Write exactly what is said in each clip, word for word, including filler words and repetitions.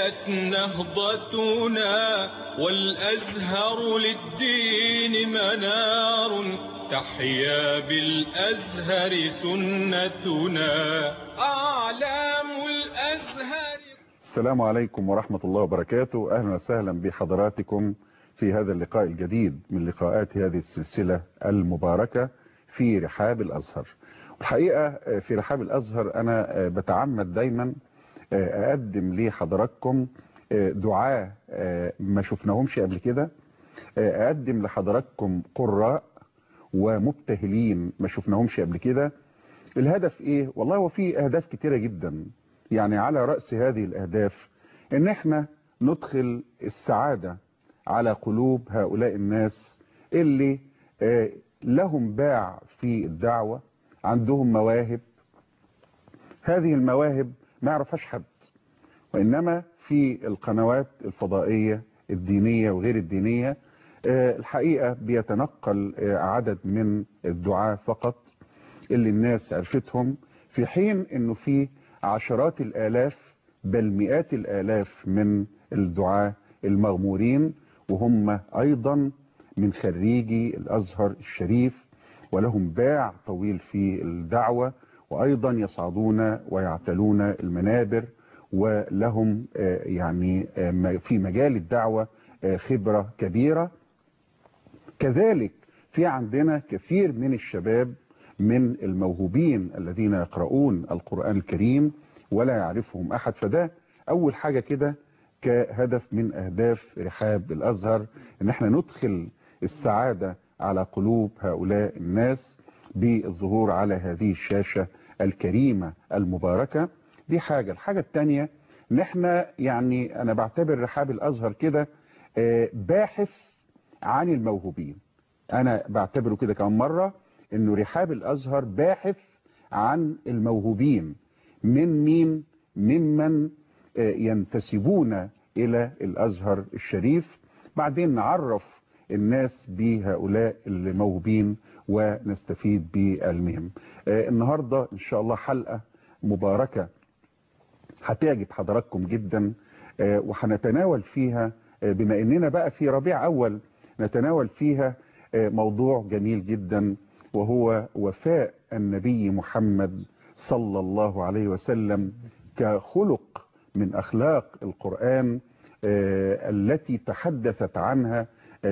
هانت نهضتنا والأزهر للدين منار تحيا بالأزهر سنتنا أعلام الأزهر. السلام عليكم ورحمة الله وبركاته. أهلا وسهلا بحضراتكم في هذا اللقاء الجديد من لقاءات هذه السلسلة المباركة في رحاب الأزهر. الحقيقة في رحاب الأزهر أنا بتعمد دايما أقدم لحضراتكم دعاء ما شفناهمش قبل كده، أقدم لحضراتكم قراء ومبتهلين ما شفناهمش قبل كده. الهدف إيه؟ والله هو فيه أهداف كتيرة جدا، يعني على رأس هذه الأهداف إن احنا ندخل السعادة على قلوب هؤلاء الناس اللي لهم باع في الدعوة، عندهم مواهب. هذه المواهب ما يعرفهاش حد، وإنما في القنوات الفضائية الدينية وغير الدينية الحقيقة بيتنقل عدد من الدعاة فقط اللي الناس عرفتهم، في حين انه في عشرات الالاف بل مئات الالاف من الدعاة المغمورين وهم ايضا من خريجي الازهر الشريف ولهم باع طويل في الدعوة، وايضا يصعدون ويعتلون المنابر ولهم يعني في مجال الدعوة خبرة كبيرة. كذلك في عندنا كثير من الشباب من الموهوبين الذين يقرؤون القرآن الكريم ولا يعرفهم أحد. فده أول حاجة كده كهدف من أهداف رحاب الأزهر، إن احنا ندخل السعادة على قلوب هؤلاء الناس بالظهور على هذه الشاشة الكريمة المباركة. دي حاجة. الحاجة الثانية إن احنا يعني أنا بعتبر رحاب الأزهر كده باحث عن الموهوبين. أنا بعتبره كده كمان مرة انه رحاب الازهر باحث عن الموهوبين. من مين؟ ممن ينتسبون الى الازهر الشريف. بعدين نعرف الناس بهؤلاء الموهوبين ونستفيد بعلمهم. النهاردة ان شاء الله حلقة مباركة هتعجب حضراتكم جدا، وهنتناول فيها بما اننا بقى في ربيع اول نتناول فيها موضوع جميل جدا، وهو وفاء النبي محمد صلى الله عليه وسلم كخلق من أخلاق القرآن التي تحدثت عنها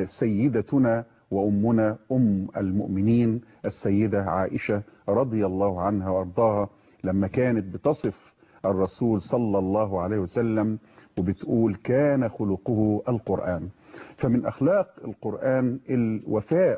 سيدتنا وأمنا أم المؤمنين السيدة عائشة رضي الله عنها وارضاها، لما كانت بتصف الرسول صلى الله عليه وسلم وبتقول كان خلقه القرآن. فمن أخلاق القرآن الوفاء،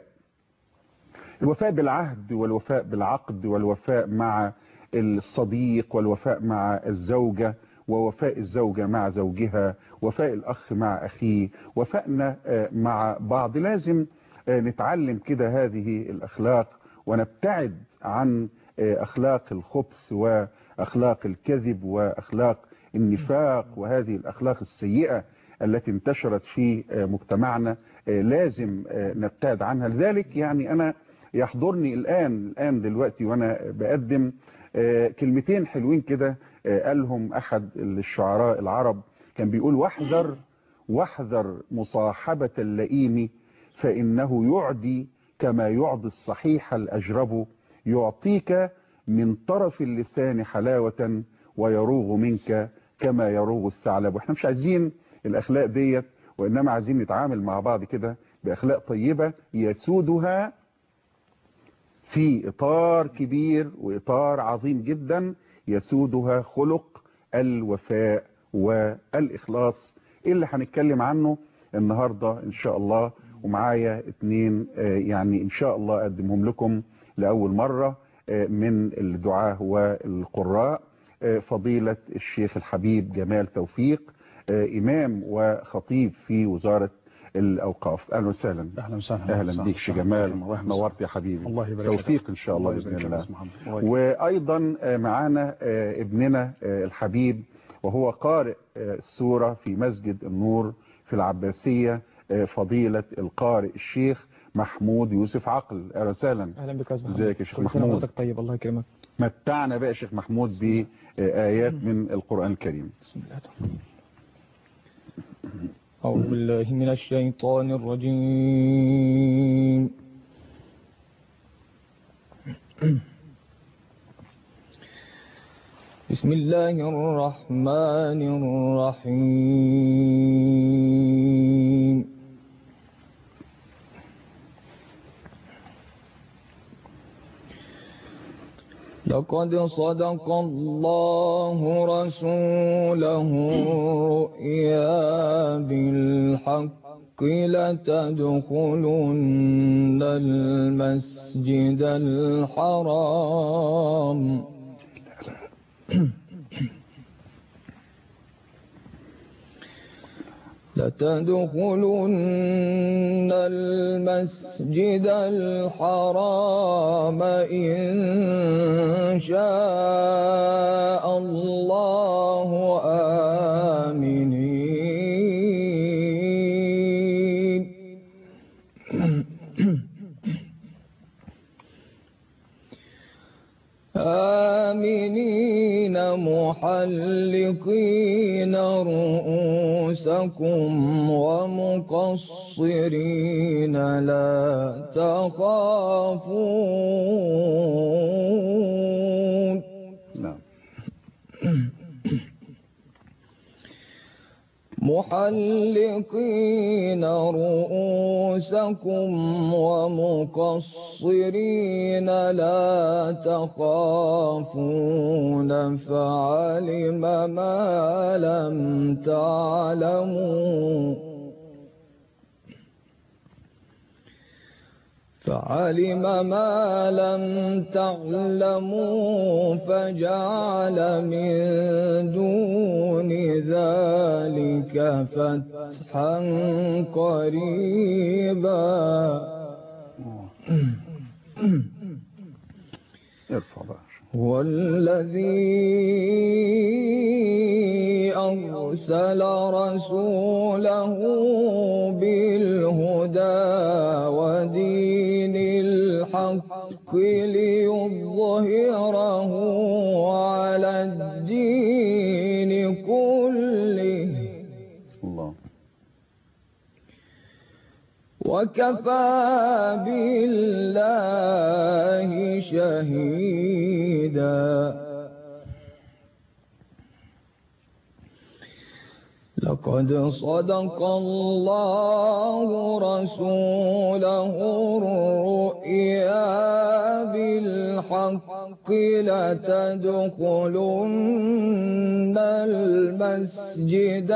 الوفاء بالعهد والوفاء بالعقد والوفاء مع الصديق والوفاء مع الزوجة ووفاء الزوجة مع زوجها، وفاء الأخ مع أخيه، وفاءنا مع بعض. لازم نتعلم كده هذه الأخلاق ونبتعد عن أخلاق الخبث وأخلاق الكذب وأخلاق النفاق وهذه الأخلاق السيئة التي انتشرت في مجتمعنا. لازم نبتعد عنها. لذلك يعني أنا يحضرني الآن الآن دلوقتي وأنا بقدم كلمتين حلوين كده قالهم أحد الشعراء العرب، كان بيقول واحذر واحذر مصاحبة اللئيم فإنه يعدي كما يعدي الصحيح الأجرب، يعطيك من طرف اللسان حلاوة ويروغ منك كما يروغ الثعلب. واحنا مش عايزين الأخلاق ديت، وإنما عايزين نتعامل مع بعض كده بأخلاق طيبة يسودها في إطار كبير وإطار عظيم جدا يسودها خلق الوفاء والإخلاص اللي هنتكلم عنه النهاردة إن شاء الله. ومعايا اتنين يعني إن شاء الله أقدمهم لكم لأول مرة من الدعاة والقراء. فضيلة الشيخ الحبيب جمال توفيق، إمام وخطيب في وزارة الأوقاف. أهلا وسهلا. أهلا وسهلا. أهلا بيك شيخ جمال، نورت يا حبيبي. الله يبارك توفيق إن شاء الله, الله بإذن الله. الله. وأيضا معانا ابننا الحبيب وهو قارئ السورة في مسجد النور في العباسية، فضيلة القارئ الشيخ محمود يوسف عقل. أهلا وسهلا. أهلا بك يا أستاذ محمود. ازيك يا شيخ محمود؟ كل سنة وحضرتك طيب. الله يكرمك. متعنا بقى يا شيخ محمود بآيات من القرآن الكريم. بسم الله. أعوذ بالله من الشيطان الرجيم. بسم الله الرحمن الرحيم. لقد صدق الله رسوله الرؤيا بالحق لتدخلن المسجد الحرام لتدخلن المسجد الحرام إن شاء الله آمنين آمنين محلقين رؤوسكم ومقصرين لا تخافون. نعم. محلقين رؤوسكم ومقصرين لا تخافون فعلم ما لم تعلموا فعلم ما لم تعلموا فجعل من دون ذلك فتحا قريبا. هو الذي أرسل رسوله بالهدى ودين الحق ليظهره على الدين كله الله وكفى بالله شهيدا. لقد صدق الله رسوله الرؤيا بالحق لتدخلن المسجد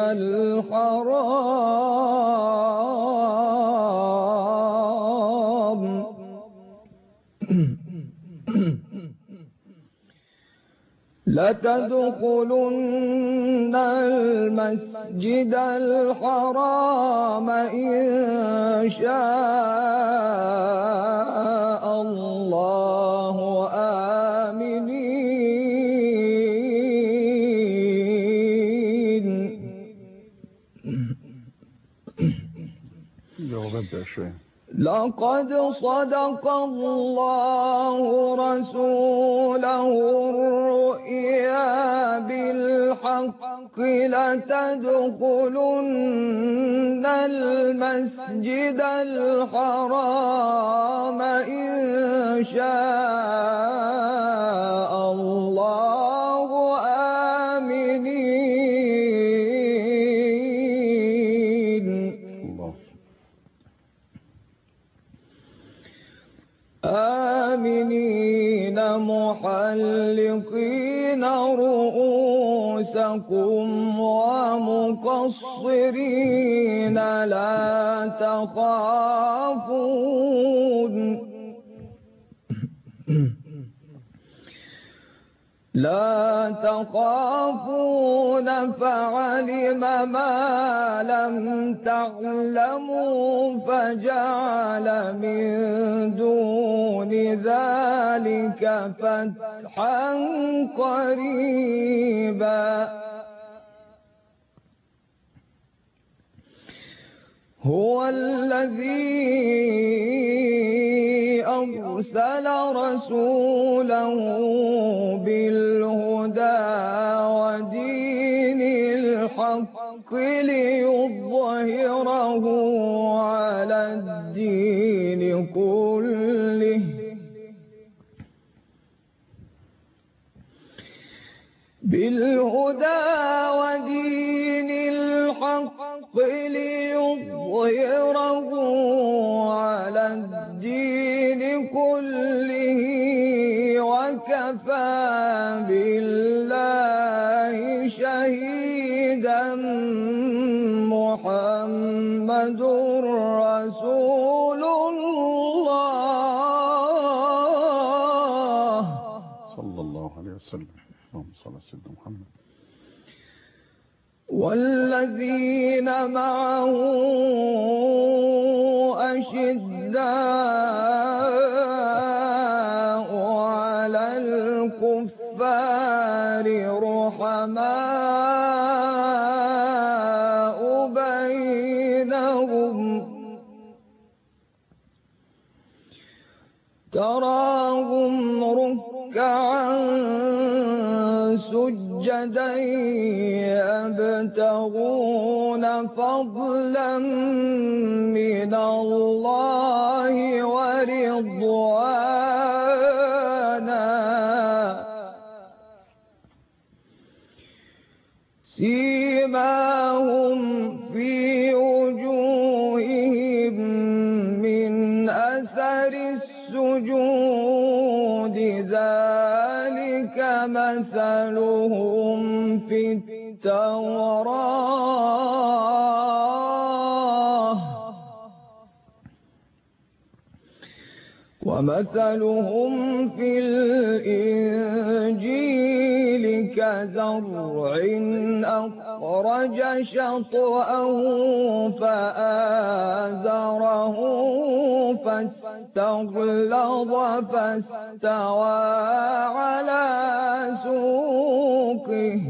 الحرام لتدخلن المسجد الحرام إن شاء الله آمنين. لقد صدق الله رسوله الرؤيا بالحق لتدخلن المسجد الحرام إن شاء الله آمنين. آمنين محلقين رؤوسكم ومقصرين لا تخافون لا تخافون فعلم ما لم تعلموا فجعل من دون ذلك فتحا قريبا. هو الذي أرسل رسوله بالهدى ودين الحق الحق ليظهره على الدين كله بالهدى ودين الحق ليظهره على الدين كله وكفى بالله شهيدا محمد رسول الله صلى الله عليه وسلم. اللهم صل على سيدنا محمد. والذين معه أشداء على الكفار رحماء بينهم تراهم ركعا سجدا يبتغون فضلا من الله ورضوانا سيماهم في وجوههم من أثر السجود ذلك مثلهم في التوراة ومثلهم في الإنجيل كزرع أخرج شطأه فآزره فاستغلظ فاستوى على سوقه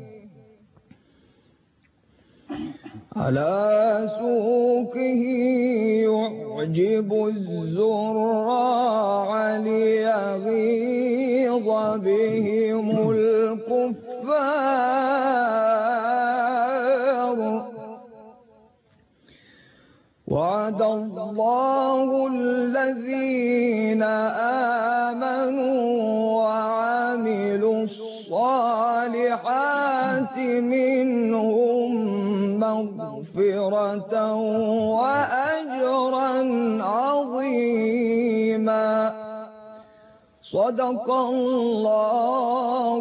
على سوقه يعجب الزراع ليغيظ بهم الكفار وعد الله الذين آمنوا وعملوا الصالحات منهم مغفرة وأجرا عظيما صدق الله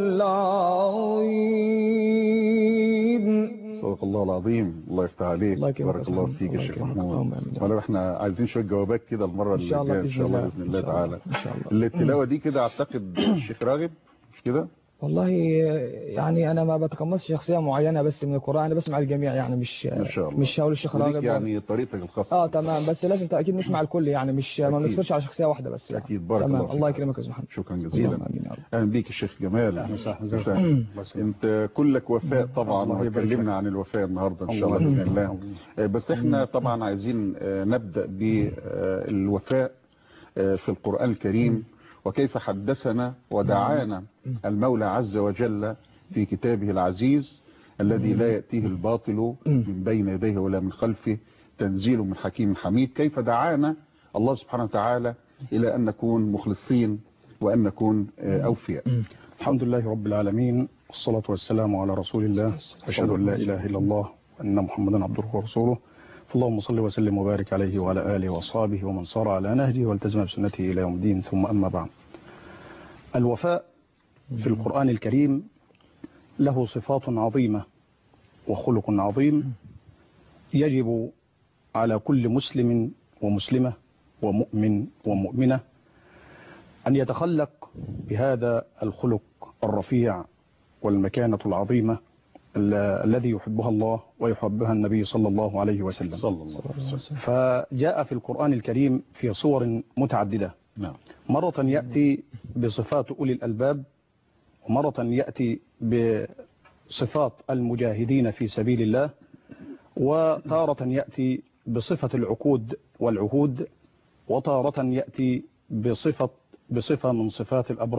العظيم. صدق الله العظيم. الله يفتح عليك. بارك الله فيك يا شيخ محمود. ولا احنا عايزين شويه جوابات كده المره اللي جايه ان شاء الله باذن الله تعالى. التلاوه دي كده اعتقد الشيخ راغب مش كده؟ والله يعني انا ما بتقمصش شخصيه معينه بس من القران، انا بسمع الجميع يعني مش ما شاء الله. مش هقول الشيخ راغب يعني طريقتك الخاصه. اه تمام، بس لازم اكيد نسمع الكل يعني مش ما بنقصرش على شخصيه واحده بس يعني. اكيد. بارك تمام. الله الله يكرمك يا استاذ محمد. شكرا جزيلا. اهلا بيك يا شيخ جمال. اهلا وسهلا. انت كلك وفاء طبعا وهتكلمنا عن الوفاء النهارده ان شاء الله باذن الله. بس احنا طبعا عايزين نبدا بالوفاء في القران الكريم وكيف حدثنا ودعانا المولى عز وجل في كتابه العزيز الذي لا يأتيه الباطل من بين يديه ولا من خلفه تنزيل من حكيم حميد. كيف دعانا الله سبحانه وتعالى إلى أن نكون مخلصين وأن نكون أوفياء. الحمد لله رب العالمين والصلاة والسلام على رسول الله. أشهد أن لا إله إلا الله وأن محمدا عبده ورسوله. اللهم صل وسلم وبارك عليه وعلى آله وأصحابه ومن صار على نهجه والتزم بسنته إلى يوم الدين. ثم أما بعد، الوفاء في القرآن الكريم له صفات عظيمة وخلق عظيم يجب على كل مسلم ومسلمة ومؤمن ومؤمنة أن يتخلق بهذا الخلق الرفيع والمكانة العظيمة الذي يحبها الله ويحبها النبي صلى الله عليه وسلم. صلى الله عليه وسلم. فجاء في القرآن الكريم في صور متعددة. نعم. مرة يأتي بصفات أولي الألباب، ومرة يأتي بصفات المجاهدين في سبيل الله، وتارة يأتي بصفة العقود والعهود، وتارة يأتي بصفة بصفة من صفات الأبرار،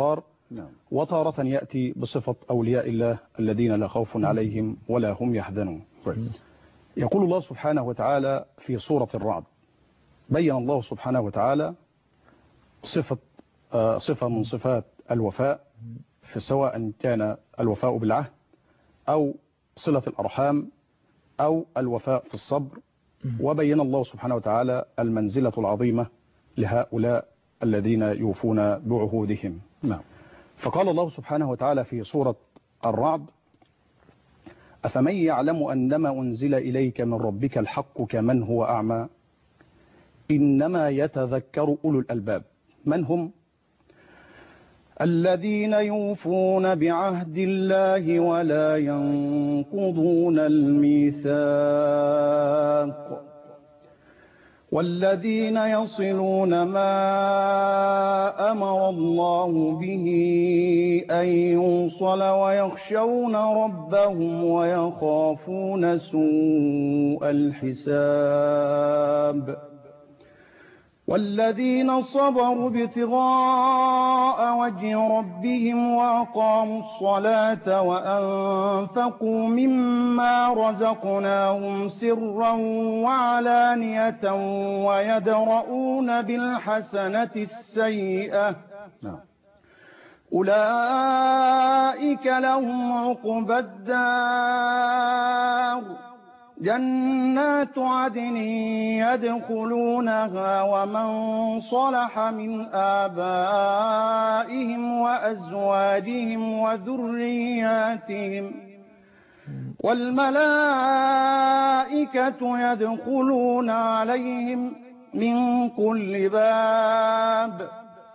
نعم. وتارة يأتي بصفة أولياء الله الذين لا خوف عليهم ولا هم يحزنون. كويس. يقول الله سبحانه وتعالى في سورة الرعد، بين الله سبحانه وتعالى صفة آه صفة من صفات الوفاء، في سواء كان الوفاء بالعهد أو صلة الأرحام أو الوفاء في الصبر. وبين الله سبحانه وتعالى المنزلة العظيمة لهؤلاء الذين يوفون بعهودهم. نعم. فقال الله سبحانه وتعالى في سورة الرعد: أفمن يعلم أنما أنزل إليك من ربك الحق كمن هو أعمى إنما يتذكر أولو الألباب. من هم؟ الذين يوفون بعهد الله ولا ينقضون الميثاق والذين يصلون ما أمر الله به أن يوصل ويخشون ربهم ويخافون سوء الحساب والذين صبروا ابتغاء وجه ربهم وأقاموا الصلاة وأنفقوا مما رزقناهم سرا وعلانية ويدرؤون بالحسنة السيئة أولئك لهم عقبى الدار جنات عدن يدخلونها ومن صلح من آبائهم وأزواجهم وذرياتهم والملائكة يدخلون عليهم من كل باب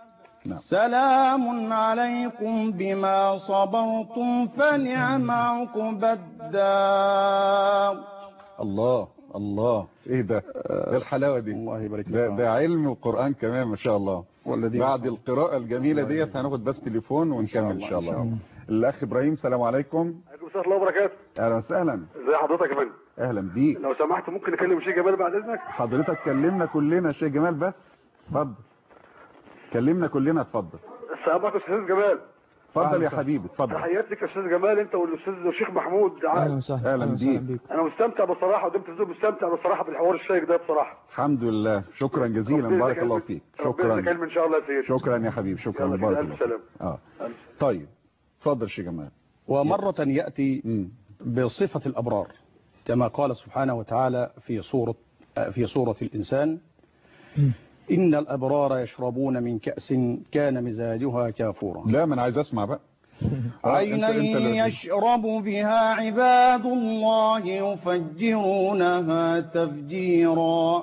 سلام عليكم بما صبرتم فنعم عقبى الدار. الله الله، ايه ده؟ ده الحلاوه دي. الله يبارك ده, لك. ده علم وقرآن كمان ما شاء الله. بعد القراءة الجميلة ديت هناخد بس تليفون ونكمل ان شاء الله. الاخ ابراهيم، السلام عليكم. عليكم السلام ورحمه الله وبركاته. اهلا وسهلا. ازي حضرتك يا فندم؟ اهلا بيك. لو سمحت ممكن نكلم شيخ جمال بعد اذنك؟ حضرتك كلمنا كلنا شيخ جمال، بس اتفضل. كلمنا كلنا، اتفضل. السلام عليكم استاذ جمال. اتفضل يا حبيبي، اتفضل. تحياتي لك يا استاذ جمال، انت والاستاذ الشيخ محمود. اهلا وسهلا. اهلا بيك. انا مستمتع بصراحه قدام التلفزيون، مستمتع بصراحه بالحوار الشيق ده بصراحه. الحمد لله، شكرا جزيلا، بارك الله فيك. شكرا. نكلم ان شاء الله يا سيدي. شكرا يا حبيبي، شكرا، بارك الله فيك. اه طيب اتفضل شيخ جمال. ومرة يأتي م. بصفة الأبرار كما قال سبحانه وتعالى في سورة في سورة الإنسان: م. إن الأبرار يشربون من كأس كان مزاجها كافورا. لا، من عايز أسمع بقى. عينا يشرب بها عباد الله يفجرونها تفجيرا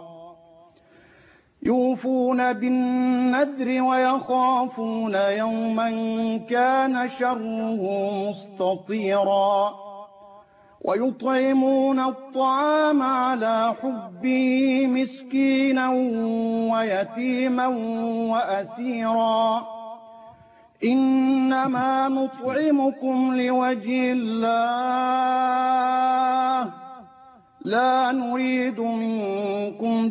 يوفون بالنذر ويخافون يوما كان شره مستطيرا ويطعمون الطعام على حبه مسكينا ويتيما وأسيرا إنما نطعمكم لوجه الله لا نريد منكم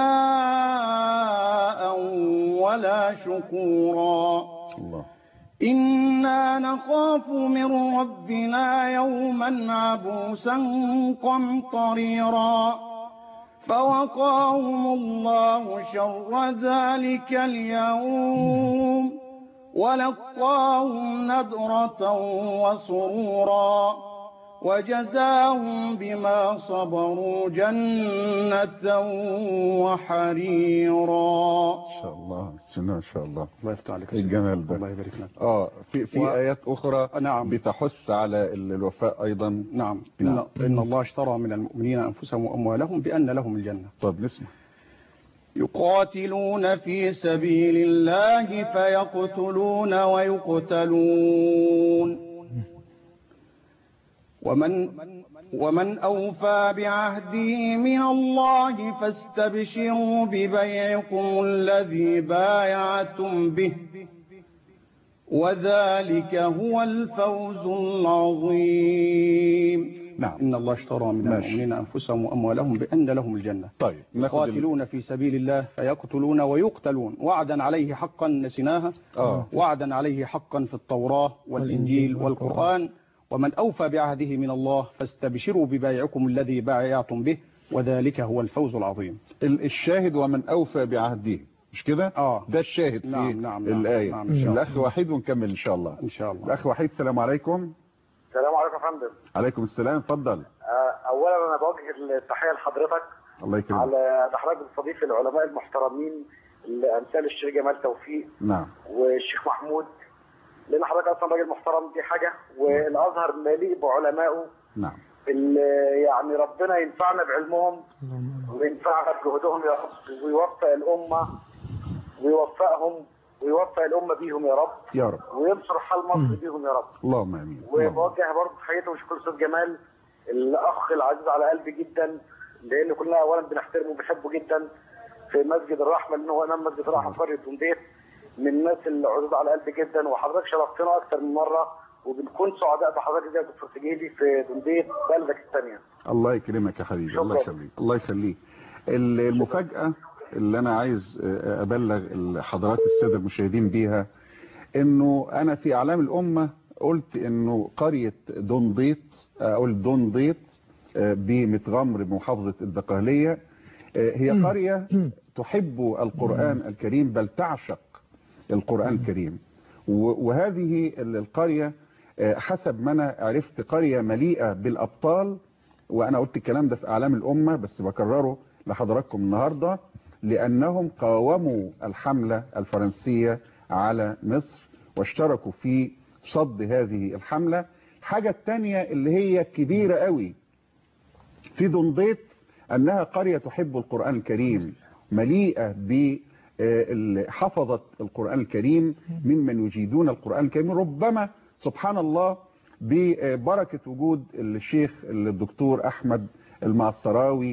جزاء ولا شكورا الله. إنا نخاف من ربنا يوما عبوسا قمطريرا فوقاهم الله شر ذلك اليوم ولقاهم نضرة وسرورا وجزاهم بما صبروا جنة وحريرا. ان شاء الله، سنة ان شاء الله. الله يفتح عليك. الجمال ده. الله يبارك لك. اه في في و... ايات اخرى نعم بتحث على الوفاء ايضا. نعم. نعم. إن, ان الله اشترى من المؤمنين انفسهم واموالهم بان لهم الجنة. طب نسمع. يقاتلون في سبيل الله فيقتلون ويقتلون ومن ومن أوفى بعهده من الله فاستبشروا ببيعكم الذي بايعتم به وذلك هو الفوز العظيم. نعم. إن الله اشترى من ماشي. المؤمنين أنفسهم وأموالهم بأن لهم الجنة. طيب ناخد ال- يقاتلون في سبيل الله فيقتلون ويقتلون وعدا عليه حقا نسيناها آه. وعدا عليه حقا في التوراة والإنجيل والقرآن ومن أوفى بعهده من الله فاستبشروا ببايعكم الذي بايعتم به وذلك هو الفوز العظيم. ال- الشاهد ومن أوفى بعهده، مش كده؟ آه. ده الشاهد في نعم نعم نعم. الآية. نعم إن شاء الله. الأخ وحيد ونكمل إن شاء الله. إن شاء الله. الأخ وحيد السلام عليكم. السلام عليكم يا فندم. عليكم السلام، اتفضل. آه، اولا انا بوجه التحيه لحضرتك الله يكرمك. على حضرتك بتستضيف العلماء المحترمين امثال الشيخ جمال توفيق نعم. والشيخ محمود، لان حضرتك اصلا راجل محترم، دي حاجه، والازهر مليء بعلمائه نعم. اللي يعني ربنا ينفعنا بعلمهم وينفعنا بجهدهم يا رب، ويوفق الامه ويوفقهم ويوفق الامه بيهم يا رب يا رب. وينصر حال مصر بيهم يا رب. اللهم امين. اللهم. وبوجه برضه تحياتي وشكر استاذ جمال الاخ العزيز على قلبي جدا، لان كلنا اولا بنحترمه وبنحبه جدا في مسجد الرحمه، لان هو امام مسجد الرحمه في قريه دنديت، من الناس اللي عزيز على قلبي جدا، وحضرتك شرفتنا اكثر من مره، وبنكون سعداء بحضرتك زي دكتور سجيلي في دنديت بلدك الثانيه. الله يكرمك يا حبيبي. شكرا. الله يخليك. الله يخليك. المفاجأة اللي أنا عايز أبلغ حضرات السادة المشاهدين بيها، إنه أنا في أعلام الأمة قلت إنه قرية دنديت، أقول دنديت بمتغمر بمحافظة الدقهلية، هي قرية تحب القرآن الكريم بل تعشق القرآن الكريم. وهذه القرية حسب ما أنا عرفت قرية مليئة بالأبطال، وأنا قلت الكلام ده في أعلام الأمة بس بكرره لحضراتكم النهاردة، لأنهم قاوموا الحملة الفرنسية على مصر واشتركوا في صد هذه الحملة. الحاجة الثانية اللي هي كبيرة قوي في دنديت، أنها قرية تحب القرآن الكريم، مليئة بحفظة القرآن الكريم ممن يجيدون القرآن الكريم، ربما سبحان الله ببركة وجود الشيخ الدكتور أحمد المعصراوي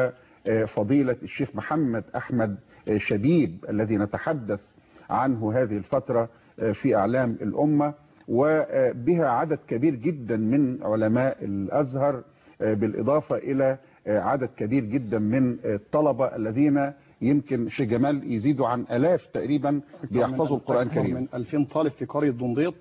وفضيلة الشيخ محمد أحمد شبيب الذي نتحدث عنه هذه الفترة في أعلام الأمة، وبها عدد كبير جدا من علماء الأزهر، بالإضافة إلى عدد كبير جدا من الطلبة الذين يمكن شيخ جمال يزيدوا عن آلاف تقريبا بيحفظوا القرآن الكريم. من ألفين طالب في قرية دنديت،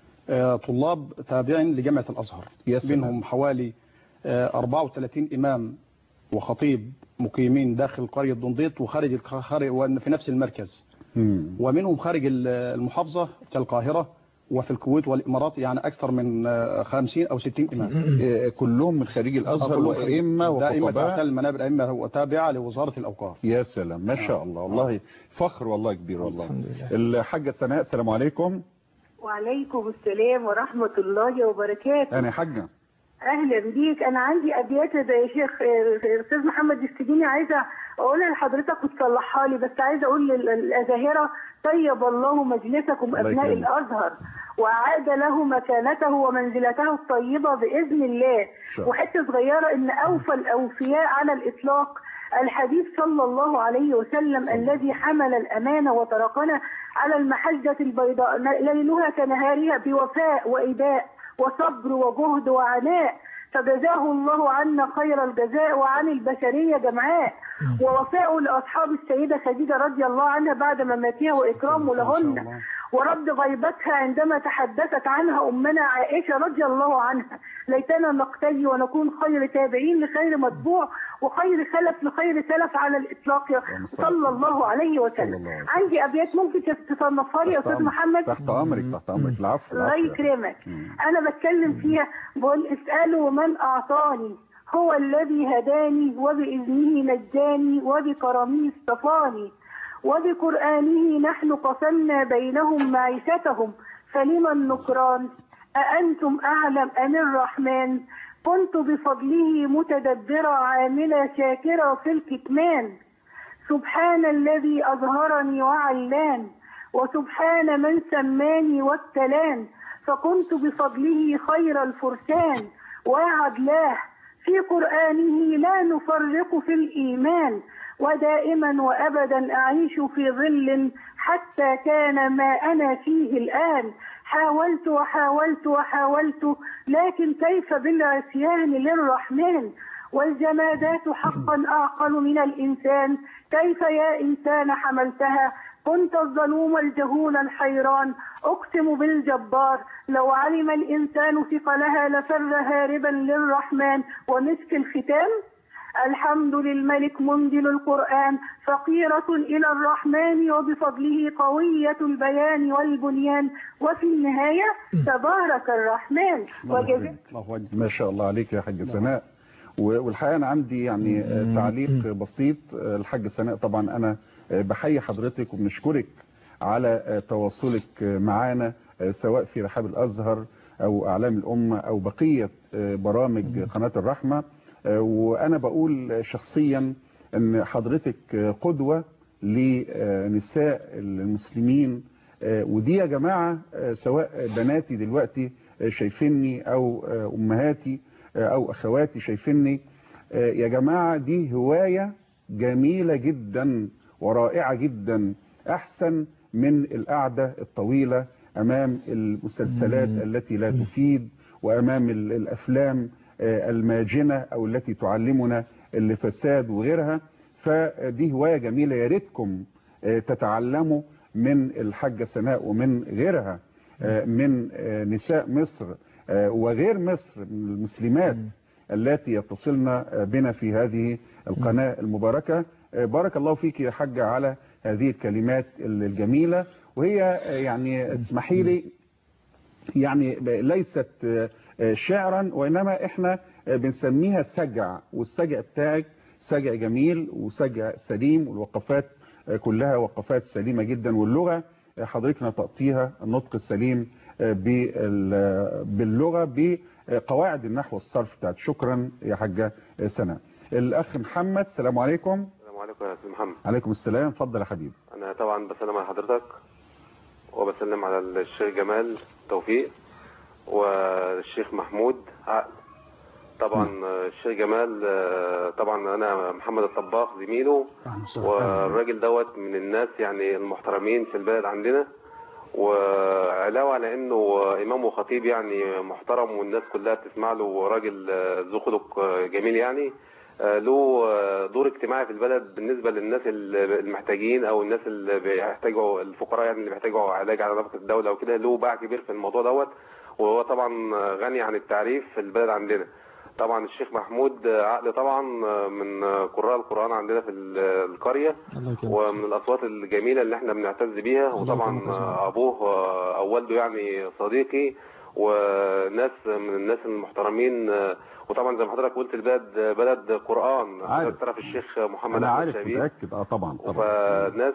طلاب تابعين لجامعة الأزهر، منهم حوالي أربعة وثلاثين إمام وخطيب مقيمين داخل قرية دنديت وخارج في نفس المركز، مم. ومنهم خارج المحافظة كالقاهرة وفي الكويت والإمارات، يعني أكثر من خمسين أو ستين إمام، كلهم من خارج الأزهر وأئمة وخطباء، دائمة المنابر أئمة وتابعة لوزارة الأوقاف. يا سلام ما شاء الله، والله فخر والله كبير والله. الحاجة سناء السلام عليكم. وعليكم السلام ورحمة الله وبركاته. أنا حاجة أهلا بيك. أنا عندي أبيات زي شيخ الأستاذ محمد السجيني عايزة أقولها لحضرتك وتصلحها لي، بس عايزة أقول للأزاهرة: طيب الله مجلسكم أبناء الأزهر وأعاد له مكانته ومنزلته الطيبة بإذن الله. وحتة صغيرة: إن أوفى الأوفياء على الإطلاق الحديث صلى الله عليه وسلم الذي حمل الأمانة وتركنا على المحجة البيضاء ليلها كنهارها بوفاء وإباء وصبر وجهد وعناء، فجزاه الله عنا خير الجزاء وعن البشرية جمعاء. ووفاء لأصحاب السيدة خديجة رضي الله عنها بعد مماتها وإكرامه لهن، ورد غيبتها عندما تحدثت عنها أمنا عائشة رضي الله عنها: ليتنا نقتدي ونكون خير تابعين لخير متبوع وخير خلف لخير سلف على الإطلاق صلى الله عليه وسلم. عندي أبيات ممكن تصنفها لي يا أستاذ محمد؟ تحت أمرك تحت أمرك. العفو. الله يكرمك. أنا بتكلم فيها بقول: اسألوا من أعطاني هو الذي هداني وبإذنه نجاني وبكرمه اصطفاني وبقرآنه نحن قسمنا بينهم معيشتهم فلما النكران أأنتم أعلم أم الرحمن كنت بفضله متدبرة عاملة شاكرة في الكتمان سبحان الذي أظهرني وعلان وسبحان من سماني والتلان فكنت بفضله خير الفرسان وعدلاه في قرآنه لا نفرق في الإيمان ودائما وأبدا أعيش في ظل حتى كان ما أنا فيه الآن حاولت وحاولت وحاولت، لكن كيف بالعصيان للرحمن؟ والجمادات حقا أعقل من الإنسان، كيف يا إنسان حملتها؟ كنت الظلوم الجهول الحيران، أقسم بالجبار لو علم الإنسان ثقلها لفر هاربا للرحمن. ومسك الختام: الحمد للملك منزل القرآن، فقيرة إلى الرحمن وبفضله قوية البيان والبنيان، وفي النهاية تبارك الرحمن. وجزاك ما شاء الله عليك يا حاج سناء. والحقيقة أنا عندي يعني تعليق بسيط. الحاج سناء طبعا أنا بحيي حضرتك وبنشكرك على تواصلك معانا سواء في رحاب الأزهر أو أعلام الأمة أو بقية برامج قناة الرحمة. وأنا بقول شخصيا أن حضرتك قدوة لنساء المسلمين، ودي يا جماعة سواء بناتي دلوقتي شايفيني أو أمهاتي أو أخواتي شايفيني، يا جماعة دي هواية جميلة جدا ورائعة جدا، أحسن من القعدة الطويلة أمام المسلسلات التي لا تفيد وأمام الأفلام الماجنة أو التي تعلمنا الفساد وغيرها. فدي هواية جميلة، يا ريتكم تتعلموا من الحاجة سناء ومن غيرها من نساء مصر وغير مصر من المسلمات التي يتصلن بنا في هذه القناة المباركة. بارك الله فيك يا حاجة على هذه الكلمات الجميلة، وهي يعني اسمحي لي يعني ليست شعرا وإنما إحنا بنسميها سجع، والسجع بتاعك سجع جميل وسجع سليم، والوقفات كلها وقفات سليمة جدا، واللغة حضرتك نطقتيها النطق السليم باللغة بقواعد النحو والصرف بتاعت. شكرا يا حاجة سناء. الأخ محمد، السلام عليكم. السلام عليكم يا أستاذ محمد. عليكم السلام، اتفضل يا حبيبي. أنا طبعا بسلم على حضرتك وبسلم على الشيخ جمال توفيق والشيخ محمود عقل. طبعا الشيخ جمال طبعا انا محمد الطباخ زميله، والراجل دوت من الناس يعني المحترمين في البلد عندنا، وعلاوه على انه امام وخطيب يعني محترم والناس كلها بتسمع له، وراجل ذو خلق جميل يعني، له دور اجتماعي في البلد بالنسبه للناس المحتاجين او الناس اللي بيحتاجوا الفقراء يعني اللي بيحتاجوا علاج على نفقه الدوله وكده، له باع كبير في الموضوع دوت، وهو طبعا غني عن التعريف في البلد عندنا. طبعا الشيخ محمود عقل طبعا من قراء القرآن عندنا في القرية، ومن الأصوات الجميلة اللي احنا بنعتز بيها، وطبعا أبوه أو والده يعني صديقي وناس من الناس المحترمين. وطبعا زي ما حضرتك قلت البلد بلد قرآن، تعرف الشيخ محمد أنا عارف متأكد اه طبعا طبعا. فناس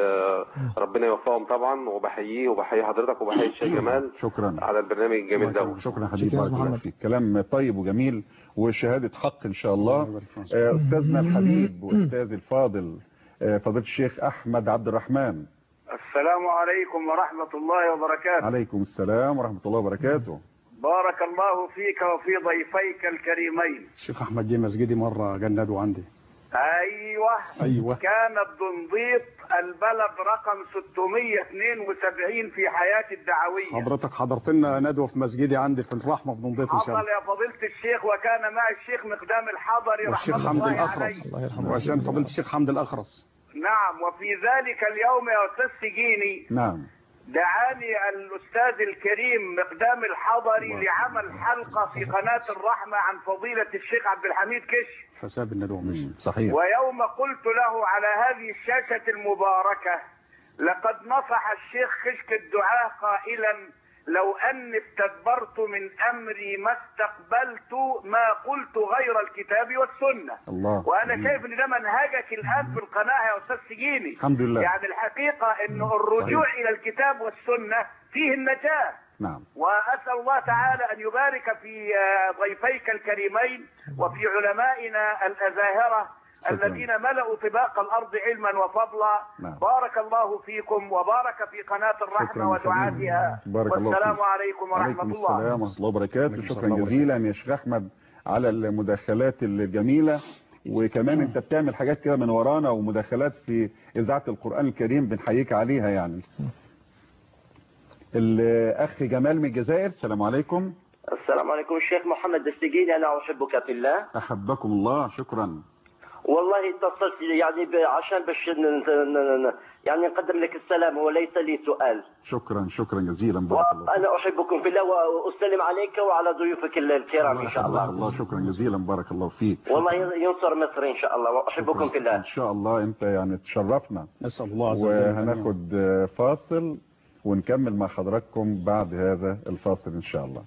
ربنا يوفقهم طبعا، وبحييه وبحيي حضرتك وبحيي الشيخ جمال. شكرا على البرنامج الجميل ده. شكرا حبيبي، بارك الله فيك، كلام طيب وجميل وشهادة حق ان شاء الله. أستاذنا الحبيب وأستاذ الفاضل فضيلة الشيخ أحمد عبد الرحمن. السلام عليكم ورحمة الله وبركاته. عليكم السلام ورحمة الله وبركاته. بارك الله فيك وفي ضيفيك الكريمين. الشيخ أحمد جه مسجدي مرة جندوا عندي. أيوة. أيوة. كانت دنضيط البلد رقم ستمية واثنين وسبعين في حياتي الدعوية. حضرتك حضرت لنا ندوة في مسجدي عندي في الرحمة في دنضيط إن شاء الله. حصل يا فضيلة الشيخ، وكان مع الشيخ مقدام الحضري رحمة الله عليه. والشيخ حمد الأخرس، وعشان فضيلة الشيخ حمد الأخرس. نعم. وفي ذلك اليوم يا أستاذ سجيني نعم دعاني الأستاذ الكريم مقدام الحضري لعمل حلقة في قناة الرحمة عن فضيلة الشيخ عبد الحميد كش حساب الندوة مش صحيح. ويوم قلت له على هذه الشاشة المباركة لقد نصح الشيخ خشك الدعاء قائلا لو أني استدبرت من أمري ما استقبلت ما قلت غير الكتاب والسنة. الله. وأنا الله. شايف إن ده منهجك الآن في القناة يا أستاذ سجيني. الحمد لله. يعني الحقيقة إنه الرجوع صحيح. إلى الكتاب والسنة فيه النجاة. نعم. وأسأل الله تعالى أن يبارك في ضيفيك الكريمين وفي علمائنا الأزاهرة الذين ملأوا طباق الأرض علما وفضلا. نعم. بارك الله فيكم وبارك في قناة الرحمة ودعاتها. والسلام عليكم ورحمة الله. السلام ورحمة الله وبركاته. شكرا جزيلا يا شيخ أحمد على المداخلات الجميلة، وكمان انت بتعمل حاجات كده من ورانا ومداخلات في إذاعة القرآن الكريم بنحييك عليها يعني. الأخ جمال من الجزائر. السلام عليكم. السلام عليكم الشيخ محمد دستيجيني، أنا أحبك في الله. أحبكم الله. شكرا. والله اتصلت يعني عشان باش يعني نقدم لك السلام وليس لي سؤال. شكرا شكرا جزيلا. بارك الله. أنا أحبكم في الله وأسلم عليك وعلى ضيوفك الكرام إن شاء الله. الله شكرا جزيلا. بارك الله فيك. والله ينصر مصر إن شاء الله وأحبكم في الله. إن شاء الله. أنت يعني تشرفنا. نسأل الله عز وجل. وهناخد فاصل ونكمل مع حضراتكم بعد هذا الفاصل إن شاء الله.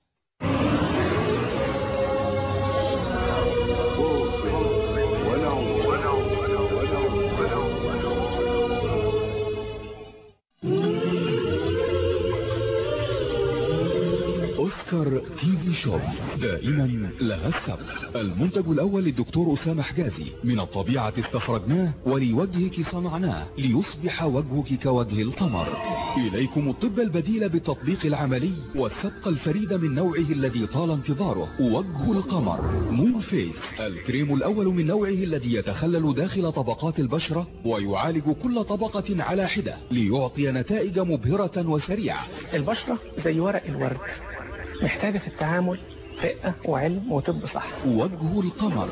أوسكار تي في شوب دائما لها السبق. المنتج الأول للدكتور أسامة حجازي، من الطبيعة استخرجناه ولوجهك صنعناه ليصبح وجهك كوجه القمر. إليكم الطب البديل بالتطبيق العملي والسبق الفريد من نوعه الذي طال انتظاره، وجه القمر مون فيس، الكريم الأول من نوعه الذي يتخلل داخل طبقات البشرة ويعالج كل طبقة على حدة ليعطي نتائج مبهرة وسريعة. البشرة زي ورق الورد، محتاجة في التعامل رقة وعلم وطب صح. وجه القمر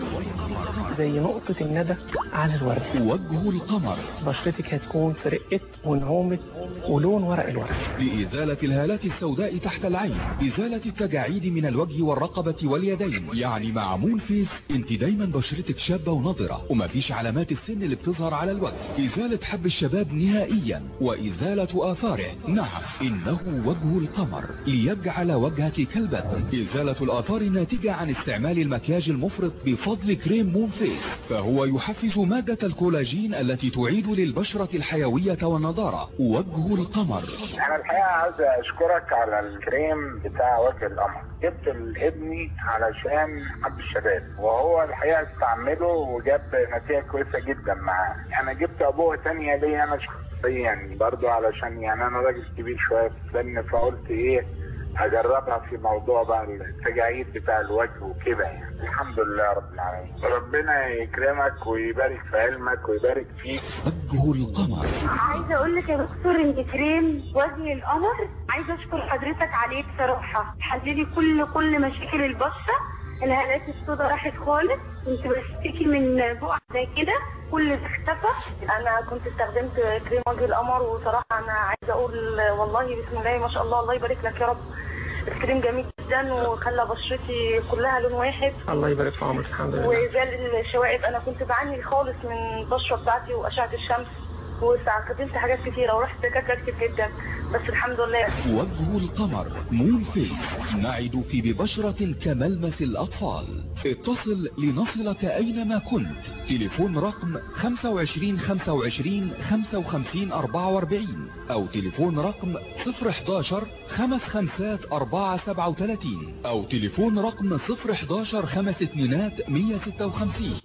زي نقطة الندى على الورد. وجه القمر بشرتك هتكون في رقة ونعومة ولون ورق الورد. لإزالة الهالات السوداء تحت العين، إزالة التجاعيد من الوجه والرقبة واليدين. يعني مع مون فيس انت دايما بشرتك شابة ونضرة ومفيش علامات السن اللي بتظهر على الوجه. إزالة حب الشباب نهائيا وإزالة آثاره. نعم إنه وجه القمر ليجعل وجهك كالبدر. إزالة الآثار الناتجة عن استعمال المكياج المفرط بفضل كريم مون فيس، فهو يحفز مادة الكولاجين التي تعيد للبشرة الحيوية والنضارة. وجه القمر. أنا الحقيقة عايز أشكرك على الكريم بتاع وجه القمر. جبت لابني علشان حب الشباب وهو الحقيقة استعمله وجاب نتيجة كويسة جدا معاه. أنا جبت أبوه تانية ليه أنا شخصيا برضو علشان يعني أنا راجل كبير شوية في السن، فقلت إيه هجربها في موضوع بقى التجاعيد بتاع الوجه وكده يعني. الحمد لله رب العالمين. ربنا يكرمك ويبارك في علمك ويبارك فيك. وجه القمر. عايزه اقول لك يا دكتور ان كريم وجه القمر عايزه اشكر حضرتك عليه بصراحه، حللي كل كل مشاكل البشره. الهالات السوداء راحت خالص، كنت بشتكي من بقع زي كده كل ده اختفى. انا كنت استخدمت كريم وجه القمر وصراحه انا عايزه اقول والله بسم الله ما شاء الله، الله يبارك لك يا رب. الكريم جميل جدا وخلى بشرتي كلها لون واحد. الله يبارك في عمرك. الحمد لله. وزال الشوائب، انا كنت بعاني خالص من البشره بتاعتي واشعه الشمس واستخدمت حاجات كتيره ورحت دكاتره كتير جدا بس الحمد لله. وجه القمر مون فيس، نعدك ببشرة كملمس الأطفال. اتصل لنصلك أينما كنت. تليفون رقم خمسة وعشرين خمسة وعشرين خمسة وخمسين أربعة وأربعين أو تليفون رقم صفر حداشر خمس خمسات أربعة سبعة وثلاثين أو تليفون رقم صفر حداشر خمس اتنينات مية ستة وخمسين.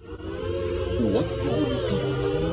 وجه القمر.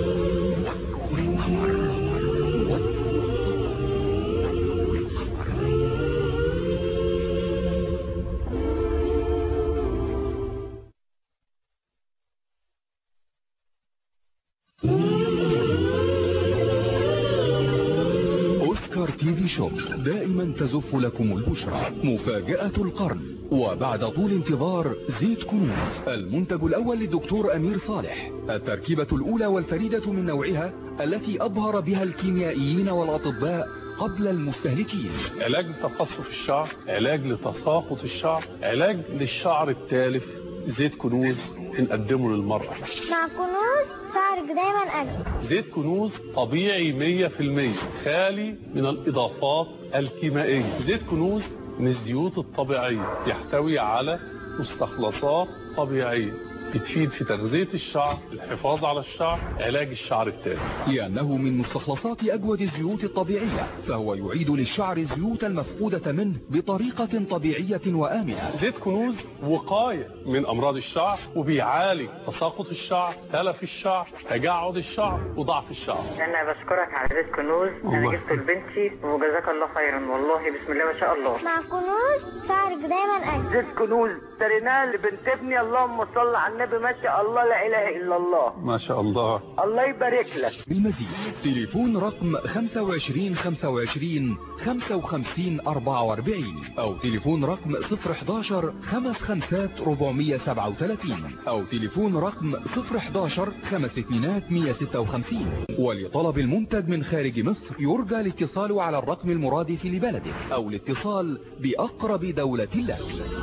أوسكار تي في شوب دائما تزف لكم البشرى. مفاجأة القرن وبعد طول انتظار زيت كنوز، المنتج الأول للدكتور أمير صالح، التركيبة الأولى والفريدة من نوعها التي أبهر بها الكيميائيين والأطباء قبل المستهلكين. علاج لتقصف الشعر، علاج لتساقط الشعر، علاج للشعر التالف. زيت كنوز بنقدمه للمرأة. مع كنوز شعرك دايما أجمل. زيت كنوز طبيعي مية في المية، خالي من الإضافات الكيميائية. زيت كنوز من الزيوت الطبيعية، يحتوي على مستخلصات طبيعية بتفيد في تغذية الشعر، الحفاظ على الشعر، علاج الشعر التالف. لأنه من مستخلصات أجود الزيوت الطبيعية، فهو يعيد للشعر الزيوت المفقودة منه بطريقة طبيعية وآمنة. زيت كنوز وقاية من أمراض الشعر وبيعالج تساقط الشعر، تلف الشعر، تجعد الشعر وضعف الشعر. أنا بشكرك على زيت كنوز، أنا جبته لبنتي وجزاك الله خيرا والله بسم الله ما شاء الله. مع كنوز شعرك دايما أجمل. زيت كنوز اشتريناه لبنت ابني. اللهم صل على النبي، ما شاء الله لا اله الا الله. ما شاء الله. الله يبارك لك. بالمزيد تليفون رقم خمسة وعشرين خمسة وعشرين خمسة وخمسين أربعة وأربعين او تليفون رقم صفر حداشر خمس خمسات أربعمية سبعة وثلاثين او تليفون رقم صفر حداشر خمس اتنينات مية ستة وخمسين. ولطلب المنتج من خارج مصر يرجى الاتصال على الرقم المرادف لبلدك او الاتصال بأقرب دولة لك.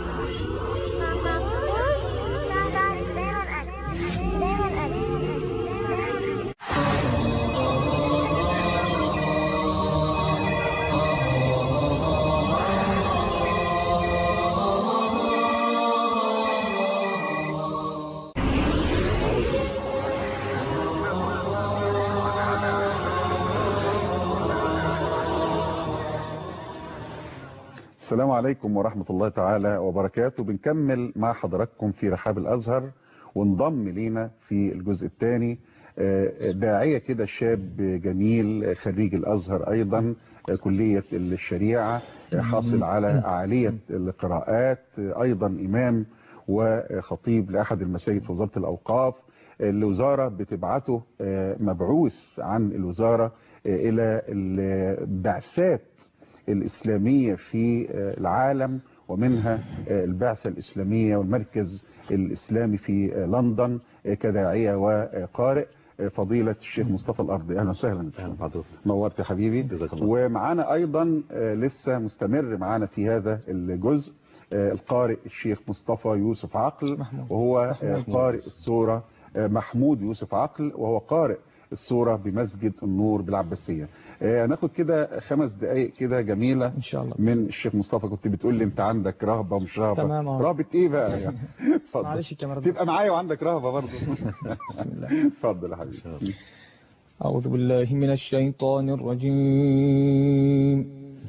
السلام عليكم ورحمة الله تعالى وبركاته. بنكمل مع حضراتكم في رحاب الأزهر، وانضم لينا في الجزء الثاني داعية كده شاب جميل خريج الأزهر أيضا كلية الشريعة، حاصل على عالية القراءات، أيضا إمام وخطيب لأحد المساجد في وزارة الأوقاف. الوزارة بتبعته مبعوث عن الوزارة إلى البعثات الإسلامية في العالم، ومنها البعثة الإسلامية والمركز الإسلامي في لندن كداعية وقارئ. فضيلة الشيخ مصطفى الأرضي، أهلا وسهلا. نورت يا حبيبي. ومعانا أيضا لسه مستمر معانا في هذا الجزء القارئ الشيخ مصطفى يوسف عقل، وهو قارئ السورة محمود يوسف عقل، وهو قارئ السورة بمسجد النور بالعباسية. هناخد كده خمس دقايق كده جميلة إن شاء الله من الشيخ مصطفى. كنت بتقول لي انت عندك رهبة ومش رهبة. تمام. رهبة ايه بقى يعني؟ معلش الكاميرا تبقى معايا وعندك رهبة برضه. بسم الله. اتفضل يا حبيبي. أعوذ بالله من الشيطان الرجيم.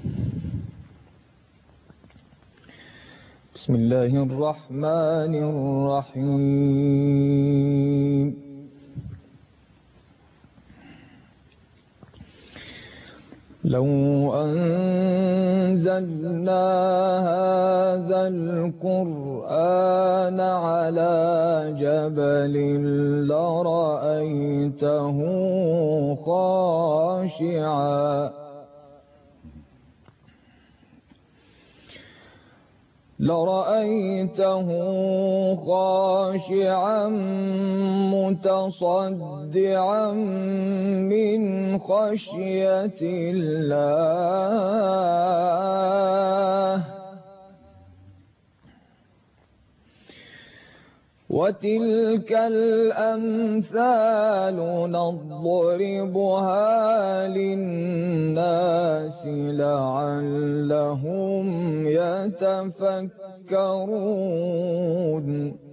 بسم الله الرحمن الرحيم. لو أنزلنا هذا القرآن على جبل لرأيته خاشعا لرأيته خاشعا متصدعا من خشية الله. وتلك الأمثال نضربها للناس لعلهم يتفكرون.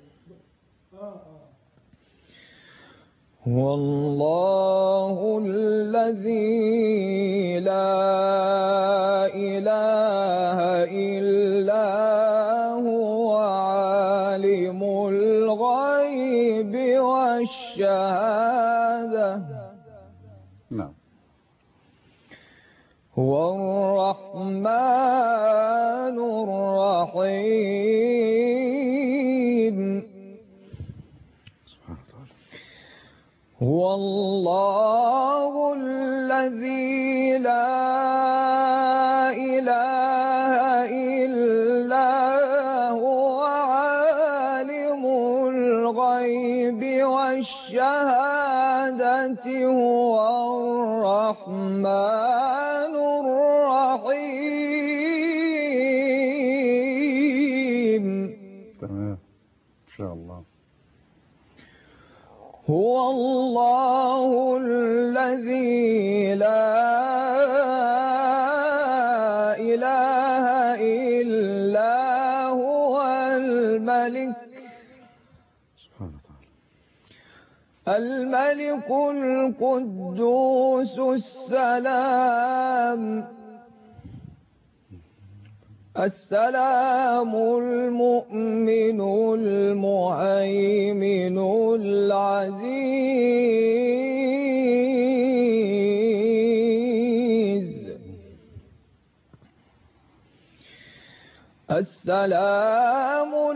هو الله الذي لا إله إلا هو عالم الغيب والشهادة. نعم. هو الرحمن الرحيم. هو الله الذي لا إله إلا هو عالم الغيب والشهادة. هو الرحمن الرحيم. تمام إن شاء الله. هو الله الذي لا إله إلا هو الملك الملك القدوس السلام السلام المؤمن المهيمن العزيز السلام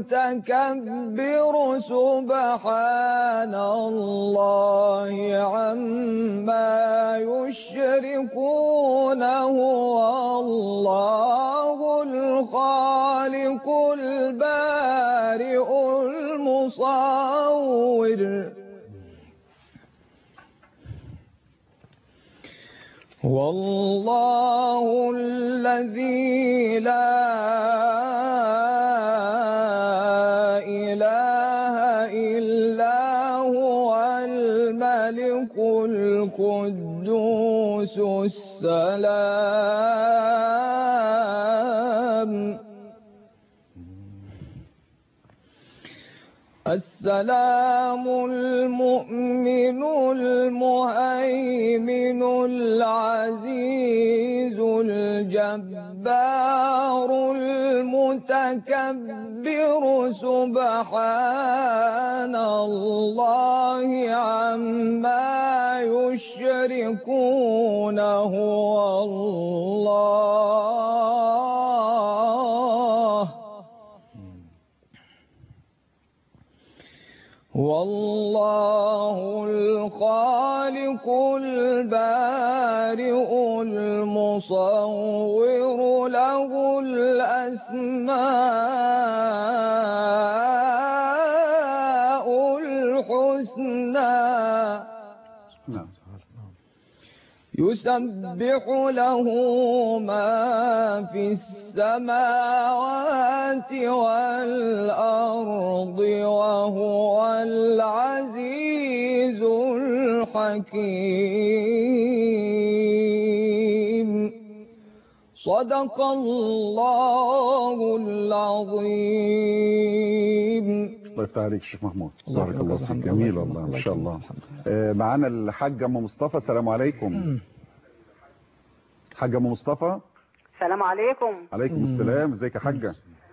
المتكبر سبحان الله عما يشركون هو الله الخالق البارئ المصور والله الذي لا إله إلا هو الملك القدوس السلام السلام المؤمن المهيمن العزيز الجبار المتكبر سبحان الله عما يشركون هو الله والله الخالق البارئ المصور له الأسماء الحسنى يسبح له ما في السماوات والأرض وهو العزيز الحكيم صدق الله العظيم. الله يفتح عليك الشيخ محمود. بارك الله فيك. جميل والله ما شاء الله. آه معانا الحاج ام مصطفى. السلام عليكم. حاج ام مصطفى. السلام عليكم. عليكم السلام. ازيك يا حاجه؟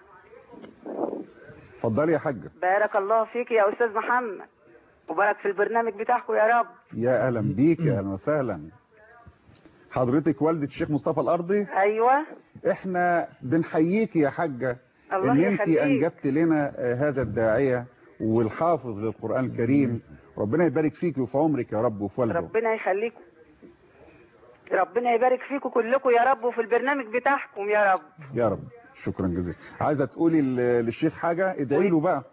اتفضلي يا حاجه. بارك الله فيك يا استاذ محمد وبارك في البرنامج بتاعكم يا رب. يا اهلا بيك يا اهلا وسهلا. حضرتك والده الشيخ مصطفى الارضي؟ ايوه. احنا بنحييك يا حاجه الله ان انت يخليك. انجبت لنا هذا الداعيه والحافظ للقران الكريم. ربنا يبارك فيك وفي عمرك يا رب وفي والده. ربنا يخليكم. ربنا يبارك فيكم كلكم يا رب وفي البرنامج بتاعكم يا رب. يا رب. شكرا جزيلا. عايزه تقولي للشيخ حاجه؟ ادعي له بقى.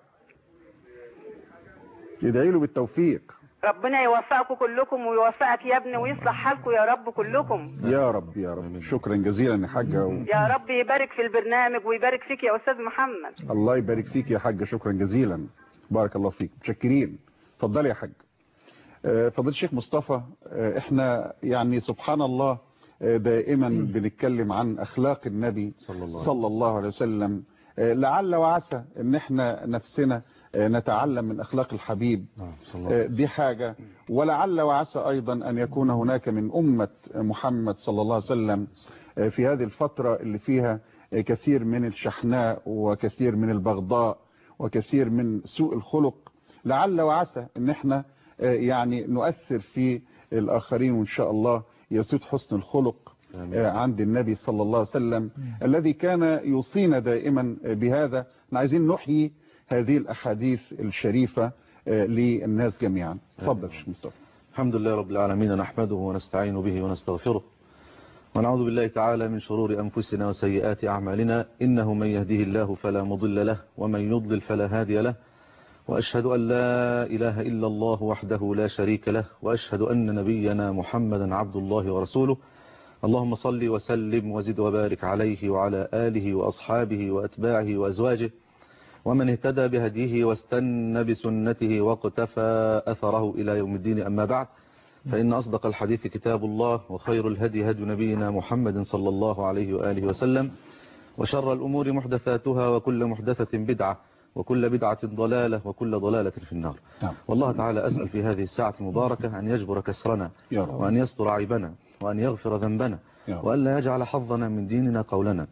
ادعي له بالتوفيق. ربنا يوفقكم كلكم ويوفقك يا ابني ويصلح حالكم يا رب كلكم. يا رب يا رب. شكرا جزيلا يا حاجه و... يا رب يبارك في البرنامج ويبارك فيك يا استاذ محمد. الله يبارك فيك يا حاجه. شكرا جزيلا. بارك الله فيك. متشكرين. اتفضلي يا حاج. فضيله الشيخ مصطفى، احنا يعني سبحان الله دائما بنتكلم عن اخلاق النبي صلى الله, صلى الله عليه وسلم. لعل وعسى ان احنا نفسنا نتعلم من اخلاق الحبيب. دي حاجة. ولعل وعسى ايضا ان يكون هناك من امة محمد صلى الله عليه وسلم في هذه الفترة اللي فيها كثير من الشحناء وكثير من البغضاء وكثير من سوء الخلق. لعل وعسى ان احنا يعني نؤثر في الآخرين وإن شاء الله يسود حسن الخلق عند النبي صلى الله عليه وسلم الذي كان يوصينا دائما بهذا. عايزين نحيي هذه الأحاديث الشريفة للناس جميعا. تفضل شيخ مصطفى. الحمد لله رب العالمين، نحمده ونستعين به ونستغفره ونعوذ بالله تعالى من شرور أنفسنا وسيئات أعمالنا. إنه من يهده الله فلا مضل له ومن يضلل فلا هادي له، وأشهد أن لا إله إلا الله وحده لا شريك له، وأشهد أن نبينا محمدا عبد الله ورسوله. اللهم صل وسلم وزد وبارك عليه وعلى آله وأصحابه وأتباعه وأزواجه ومن اهتدى بهديه واستنى بسنته واقتفى أثره إلى يوم الدين. أما بعد، فإن أصدق الحديث كتاب الله، وخير الهدي هدي نبينا محمد صلى الله عليه وآله وسلم، وشر الأمور محدثاتها وكل محدثة بدعة وكل بدعة ضلالة وكل ضلالة في النار. نعم. والله تعالى أسأل في هذه الساعة المباركة أن يجبر كسرنا وأن يستر عيبنا وأن يغفر ذنبنا وأن لا يجعل حظنا من ديننا قولنا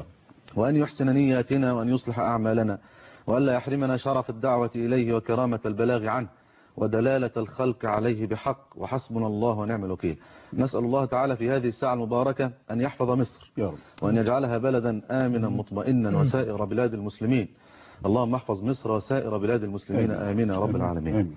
وأن يحسن نياتنا وأن يصلح أعمالنا وأن لا يحرمنا شرف الدعوة إليه وكرامة البلاغ عنه ودلالة الخلق عليه بحق، وحسبنا الله ونعم الوكيل. نسأل الله تعالى في هذه الساعة المباركة أن يحفظ مصر وأن يجعلها بلدا آمنا مطمئنا وسائر بلاد المسلمين، اللهم احفظ مصر وسائر بلاد المسلمين آمين يا رب العالمين.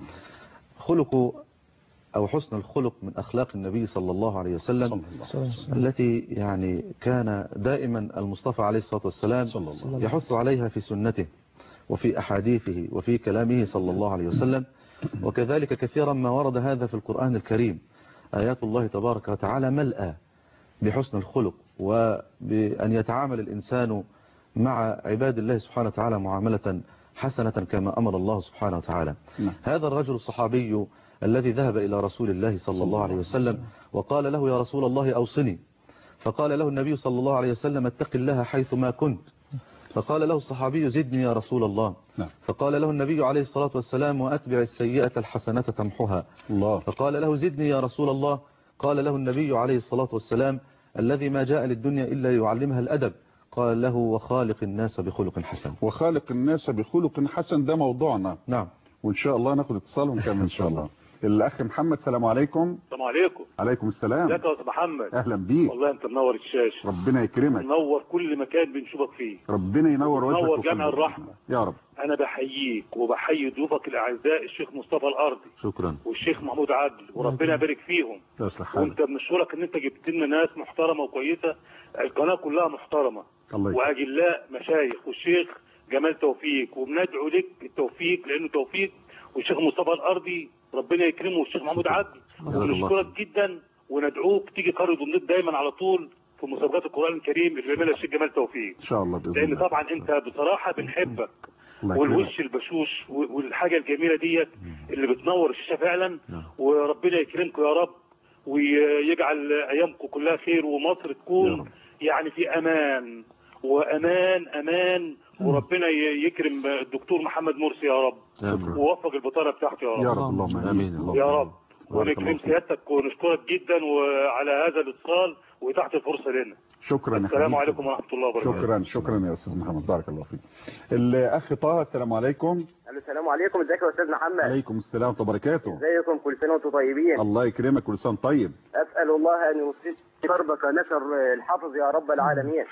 خلق أو حسن الخلق من أخلاق النبي صلى الله عليه وسلم التي يعني كان دائما المصطفى عليه الصلاة والسلام يحث عليها في سنته وفي أحاديثه وفي كلامه صلى الله عليه وسلم. وكذلك كثيرا ما ورد هذا في القرآن الكريم، آيات الله تبارك وتعالى ملأى بحسن الخلق وبأن يتعامل الإنسان مع عباد الله سبحانه وتعالى معاملة حسنة كما أمر الله سبحانه وتعالى. هذا الرجل الصحابي الذي ذهب إلى رسول الله صلى الله عليه وسلم وقال له يا رسول الله أوصني، فقال له النبي صلى الله عليه وسلم اتق الله حيثما كنت، فقال له الصحابي زدني يا رسول الله، فقال له النبي عليه الصلاة والسلام وأتبع السيئة الحسنة تمحها، فقال له زدني يا رسول الله، قال له النبي عليه الصلاة والسلام الذي ما جاء للدنيا إلا يعلمها الأدب، قال له وخالق الناس بخلق حسن. وخالق الناس بخلق حسن ده موضوعنا. نعم. وإن شاء الله ناخد اتصال ونكمل إن شاء الله. الأخ محمد السلام عليكم. السلام عليكم. عليكم السلام. ازيك يا استاذ محمد؟ أهلا بيك. والله أنت منور الشاشة. ربنا يكرمك. منور كل مكان بنشوفك فيه. ربنا ينور وجهك. منور جامع الرحمة. يا رب. أنا بحييك وبحيي ضيوفك الأعزاء الشيخ مصطفى الأرضي. شكرا. والشيخ محمود عدل وربنا يبارك فيهم. وأنت بنشكرك إن أنت جبت لنا ناس محترمة وكويسة. القناة كلها محترمة. الله وأجلاء مشايخ والشيخ جمال توفيق، وبندعو لك التوفيق لأنه توفيق، والشيخ مصطفى الأرضي ربنا يكرمه، والشيخ محمود عدل. ونشكرك جدا وندعوك تيجي قرية دمياط دايما على طول في مسابقات القرآن الكريم اللي بيعملها الشيخ جمال توفيق. ان شاء الله باذن لان الله. طبعا انت بصراحه بنحبك، والوش البشوش والحاجه الجميله ديت اللي بتنور الشاشه فعلا. وربنا يكرمكم يا رب ويجعل ايامكم كلها خير، ومصر تكون يعني في امان وامان امان، وربنا يكرم الدكتور محمد مرسي يا رب ووفق البطانه بتاعته يا رب. يا رب اللهم امين يا رب. ونكرم سيادتك ونشكرك جدا وعلى هذا الاتصال وتحت الفرصه لنا. شكرا. السلام عليكم ورحمه الله وبركاته. شكرا شكرا يا استاذ محمد، بارك الله فيك. الاخ طه السلام عليكم. السلام عليكم. ازيك يا استاذ محمد؟ عليكم السلام ورحمه الله وبركاته. ازيكم؟ كل سنه وانتم طيبين. الله يكرمك، كل سنه طيب. اسال الله ان يصيب دربك نشر الحافظ يا رب العالمين.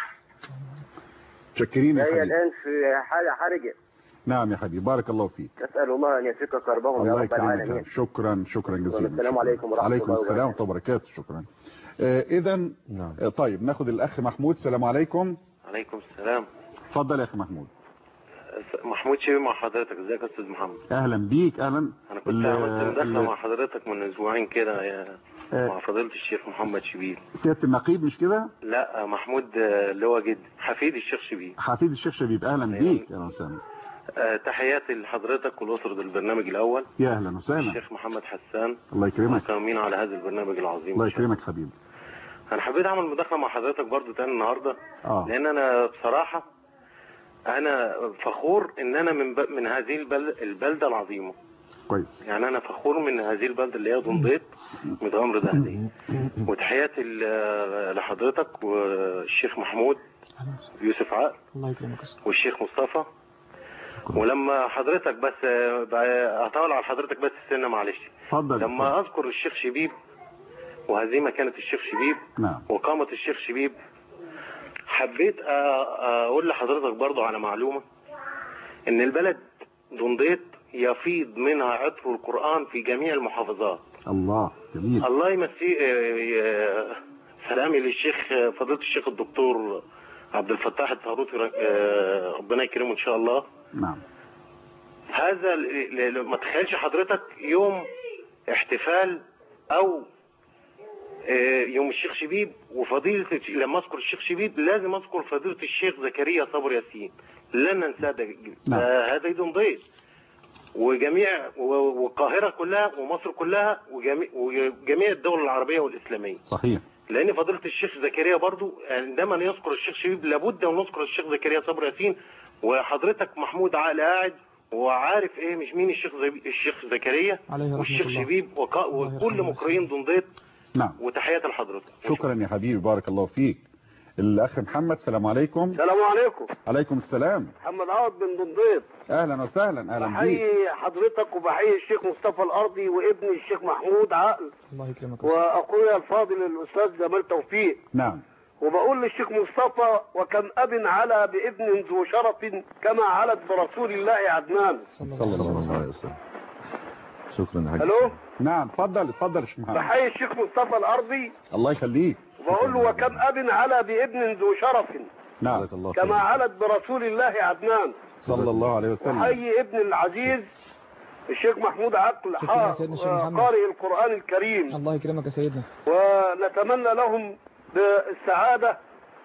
شكرين يا حبيبي. هي حبيبي. الان في حاله حرجه. نعم يا حبيبي، بارك الله فيك. اسال الله ان يفك كربهم يا رب العالمين. شكرا شكرا جزيلا. السلام عليكم ورحمه الله وعليكم السلام ورحمه الله وبركاته. شكرا. آه اذا نعم. آه طيب ناخد الاخ محمود. السلام عليكم. عليكم السلام. اتفضل يا اخ محمود. محمود شيبي مع حضرتك. ازيك يا استاذ محمد؟ اهلا بيك. اهلا. انا كنت عملت مداخله مع حضرتك من اسبوعين كده يا آه مع فضيله الشيخ محمد شبيل. سياده النقيب مش كده؟ لا محمود اللي هو جد حفيد الشيخ شبيل. حفيد الشيخ شبيب. اهلا بيك. اهلا وسهلا. أه تحياتي لحضرتك والأسرة البرنامج الأول. يا أهلا وسهلا. الشيخ محمد حسان. الله يكرمك. مكرمين على هذا البرنامج العظيم. الله يكرمك حبيبي. أنا حبيت أعمل مداخلة مع حضرتك برضو تاني النهاردة. آه. لأن أنا بصراحة أنا فخور إن أنا من ب... من هذه البل... البلدة العظيمة. كويس. يعني أنا فخور من هذه البلدة اللي هي دمياط متغمر دهدي. وتحياتي لحضرتك والشيخ محمود يوسف عقل. الله يكرمك. والشيخ مصطفى. ولما حضرتك بس اطول على حضرتك بس السنه معلش. اتفضل. لما اذكر الشيخ شبيب وهذه مكانه الشيخ شبيب. نعم. وقامه الشيخ شبيب، حبيت اقول لحضرتك برضو على معلومه ان البلد دمياط يفيض منها عطر القرآن في جميع المحافظات. الله جميل. الله يمسيه سلامي للشيخ فضيله الشيخ الدكتور عبد الفتاح الطهروتي ربنا يكرمه ان شاء الله. نعم. هذا ما تخيلش حضرتك يوم احتفال او يوم الشيخ شبيب وفضيله، لما اذكر الشيخ شبيب لازم اذكر فضيله الشيخ زكريا صبر ياسين، لن ننساه ده. نعم. هذا يوم ضيف وجميع والقاهره كلها ومصر كلها وجميع, وجميع الدول العربيه والاسلاميه. صحيح. لان فضيله الشيخ زكريا برضو عندما يذكر الشيخ شبيب لابد ان نذكر الشيخ زكريا صبر ياسين. وحضرتك محمود عقل قاعد وعارف ايه مش مين الشيخ زي... الشيخ زكريا والشيخ شبيب وق... وكل مقرئين دمياط. نعم. وتحياتي لحضرتك. شكرا يا حبيبي، بارك الله فيك. الاخ محمد السلام عليكم. السلام عليكم. عليكم السلام. محمد عوض من دمياط. اهلا وسهلا. اهلا بيك. بحيي حضرتك وبحيي الشيخ مصطفى الارضي وابن الشيخ محمود عقل. الله يكرمك. واخويا الفاضل الاستاذ جمال توفيق. نعم. وبقول للشيخ مصطفى وكم أب على بابن ذو شرف كما علت برسول الله عدنان صلى الله عليه وسلم. شكرا حاج. الو نعم اتفضل اتفضل يا شيخ محمد. بحيي الشيخ مصطفى الأرضي الله يخليك. وبقول له وكم أب على بابن ذو شرف نعم كما علت برسول الله عدنان صلى الله عليه وسلم. وحيي ابن العزيز الشيخ محمود عقل قارئ القرآن الكريم. الله يكرمك يا سيدنا. ونتمنى لهم بالسعادة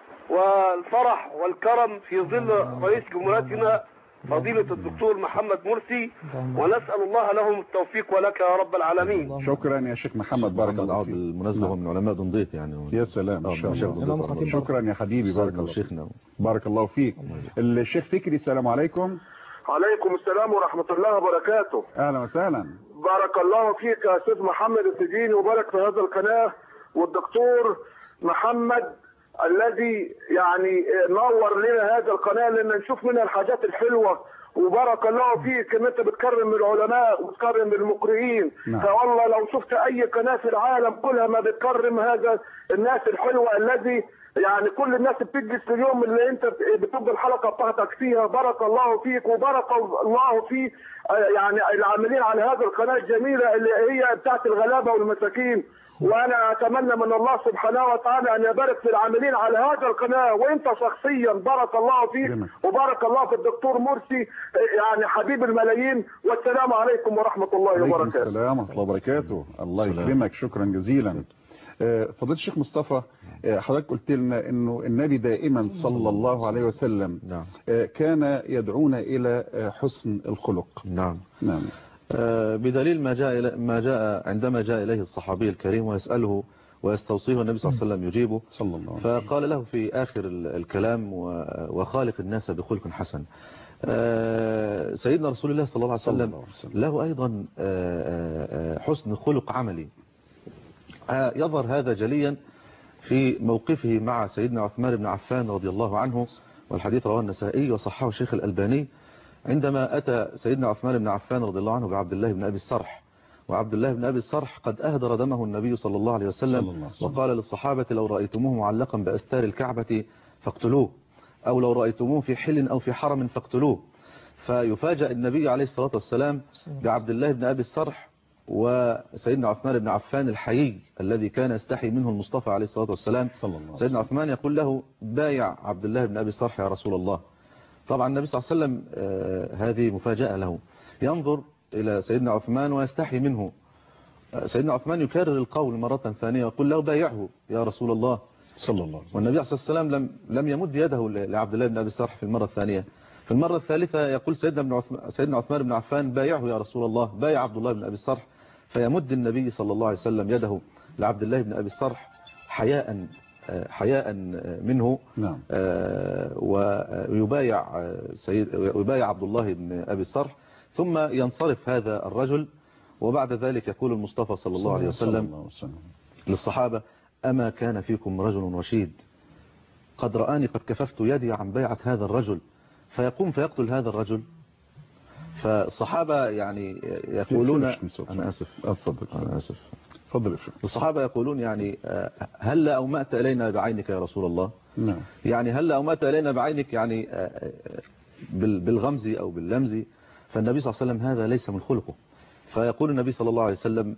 والفرح والكرم في ظل رئيس جمهوريتنا فضيلة الدكتور محمد مرسي، ونسأل الله لهم التوفيق ولك يا رب العالمين. شكرا يا شيخ محمد بارك الله فيك. بالمناسبة هو من علماء دنزيت يعني. يا سلام ان شاء الله. شكرا يا حبيبي بارك الله شيخنا بارك الله فيك. الشيخ فكري السلام عليكم. عليكم السلام ورحمة الله وبركاته. اهلا وسهلا. بارك الله فيك يا استاذ محمد التجيني وبارك في هذا القناة والدكتور محمد الذي يعني نور لنا هذا القناة لأن نشوف منها الحاجات الحلوة. وبارك الله فيك ان انت بتكرم العلماء وبتكرم المقرئين. نعم. فوالله لو شفت اي قناة في العالم كلها ما بتكرم هذا الناس الحلوة الذي يعني كل الناس بتجلس في اليوم اللي انت بتبدا الحلقة بتاعتك فيها. بارك الله فيك وبارك الله في يعني العاملين على هذه القناة الجميلة اللي هي بتاعت الغلابة والمساكين. وانا اتمنى من الله سبحانه وتعالى ان يبارك في العاملين على هذا القناة وانت شخصيا. بارك الله فيك وبارك الله في الدكتور مرسي يعني حبيب الملايين. والسلام عليكم ورحمة الله وبركاته. السلام ورحمة الله وبركاته. الله يكرمك شكرا جزيلا. فضيلة الشيخ مصطفى حضرتك قلت لنا انه النبي دائما صلى الله عليه وسلم كان يدعونا الى حسن الخلق. نعم نعم. بدليل ما جاء ما جاء عندما جاء إليه الصحابي الكريم ويسأله ويستوصيه النبي صلى الله عليه وسلم يجيبه صلى الله عليه وسلم. فقال له في آخر الكلام وخالق الناس بخلق حسن. سيدنا رسول الله صلى الله عليه وسلم له أيضا حسن خلق عملي. يظهر هذا جليا في موقفه مع سيدنا عثمان بن عفان رضي الله عنه، والحديث رواه النسائي وصححه الشيخ الألباني، عندما أتى سيدنا عثمان بن عفان رضي الله عنه بعبد الله بن أبي الصرح، وعبد الله بن أبي الصرح قد أهدر دمه النبي صلى الله عليه وسلم، وقال للصحابة لو رأيتموه معلقا بأستار الكعبة فاقتلوه، أو لو رأيتموه في حل أو في حرم فاقتلوه. فيفاجأ النبي عليه الصلاة والسلام بعبد الله بن أبي الصرح وسيدنا عثمان بن عفان الحيي الذي كان يستحي منه المصطفى عليه الصلاة والسلام. سيدنا عثمان يقول له بايع عبد الله بن أبي الصرح يا رسول الله. طبعا النبي صلى الله عليه وسلم هذه مفاجأة له، ينظر إلى سيدنا عثمان ويستحي منه. سيدنا عثمان يكرر القول مرة ثانية ويقول له بايعه يا رسول الله صلى الله عليه وسلم. والنبي صلى الله عليه وسلم لم لم يمد يده لعبد الله بن أبي الصرح في المرة الثانية. في المرة الثالثة يقول سيدنا ابن عثمان سيدنا عثمان بن عفان بايعه يا رسول الله، بايع عبد الله بن أبي الصرح. فيمد النبي صلى الله عليه وسلم يده لعبد الله بن أبي الصرح حياء حياء منه. نعم. ويبايع سيد ويبايع عبد الله بن أبي الصرح، ثم ينصرف هذا الرجل. وبعد ذلك يقول المصطفى صلى الله عليه وسلم للصحابة أما كان فيكم رجل رشيد قد رآني قد كففت يدي عن بيعة هذا الرجل، فيقوم فيقتل هذا الرجل. فالصحابة يعني يقولون أنا آسف أفضل أنا آسف تفضل. الصحابة يقولون يعني هل أومأت إلينا بعينك يا رسول الله؟ نعم. يعني هل أومأت إلينا بعينك يعني بالغمز أو باللمز؟ فالنبي صلى الله عليه وسلم هذا ليس من خلقه. فيقول النبي صلى الله عليه وسلم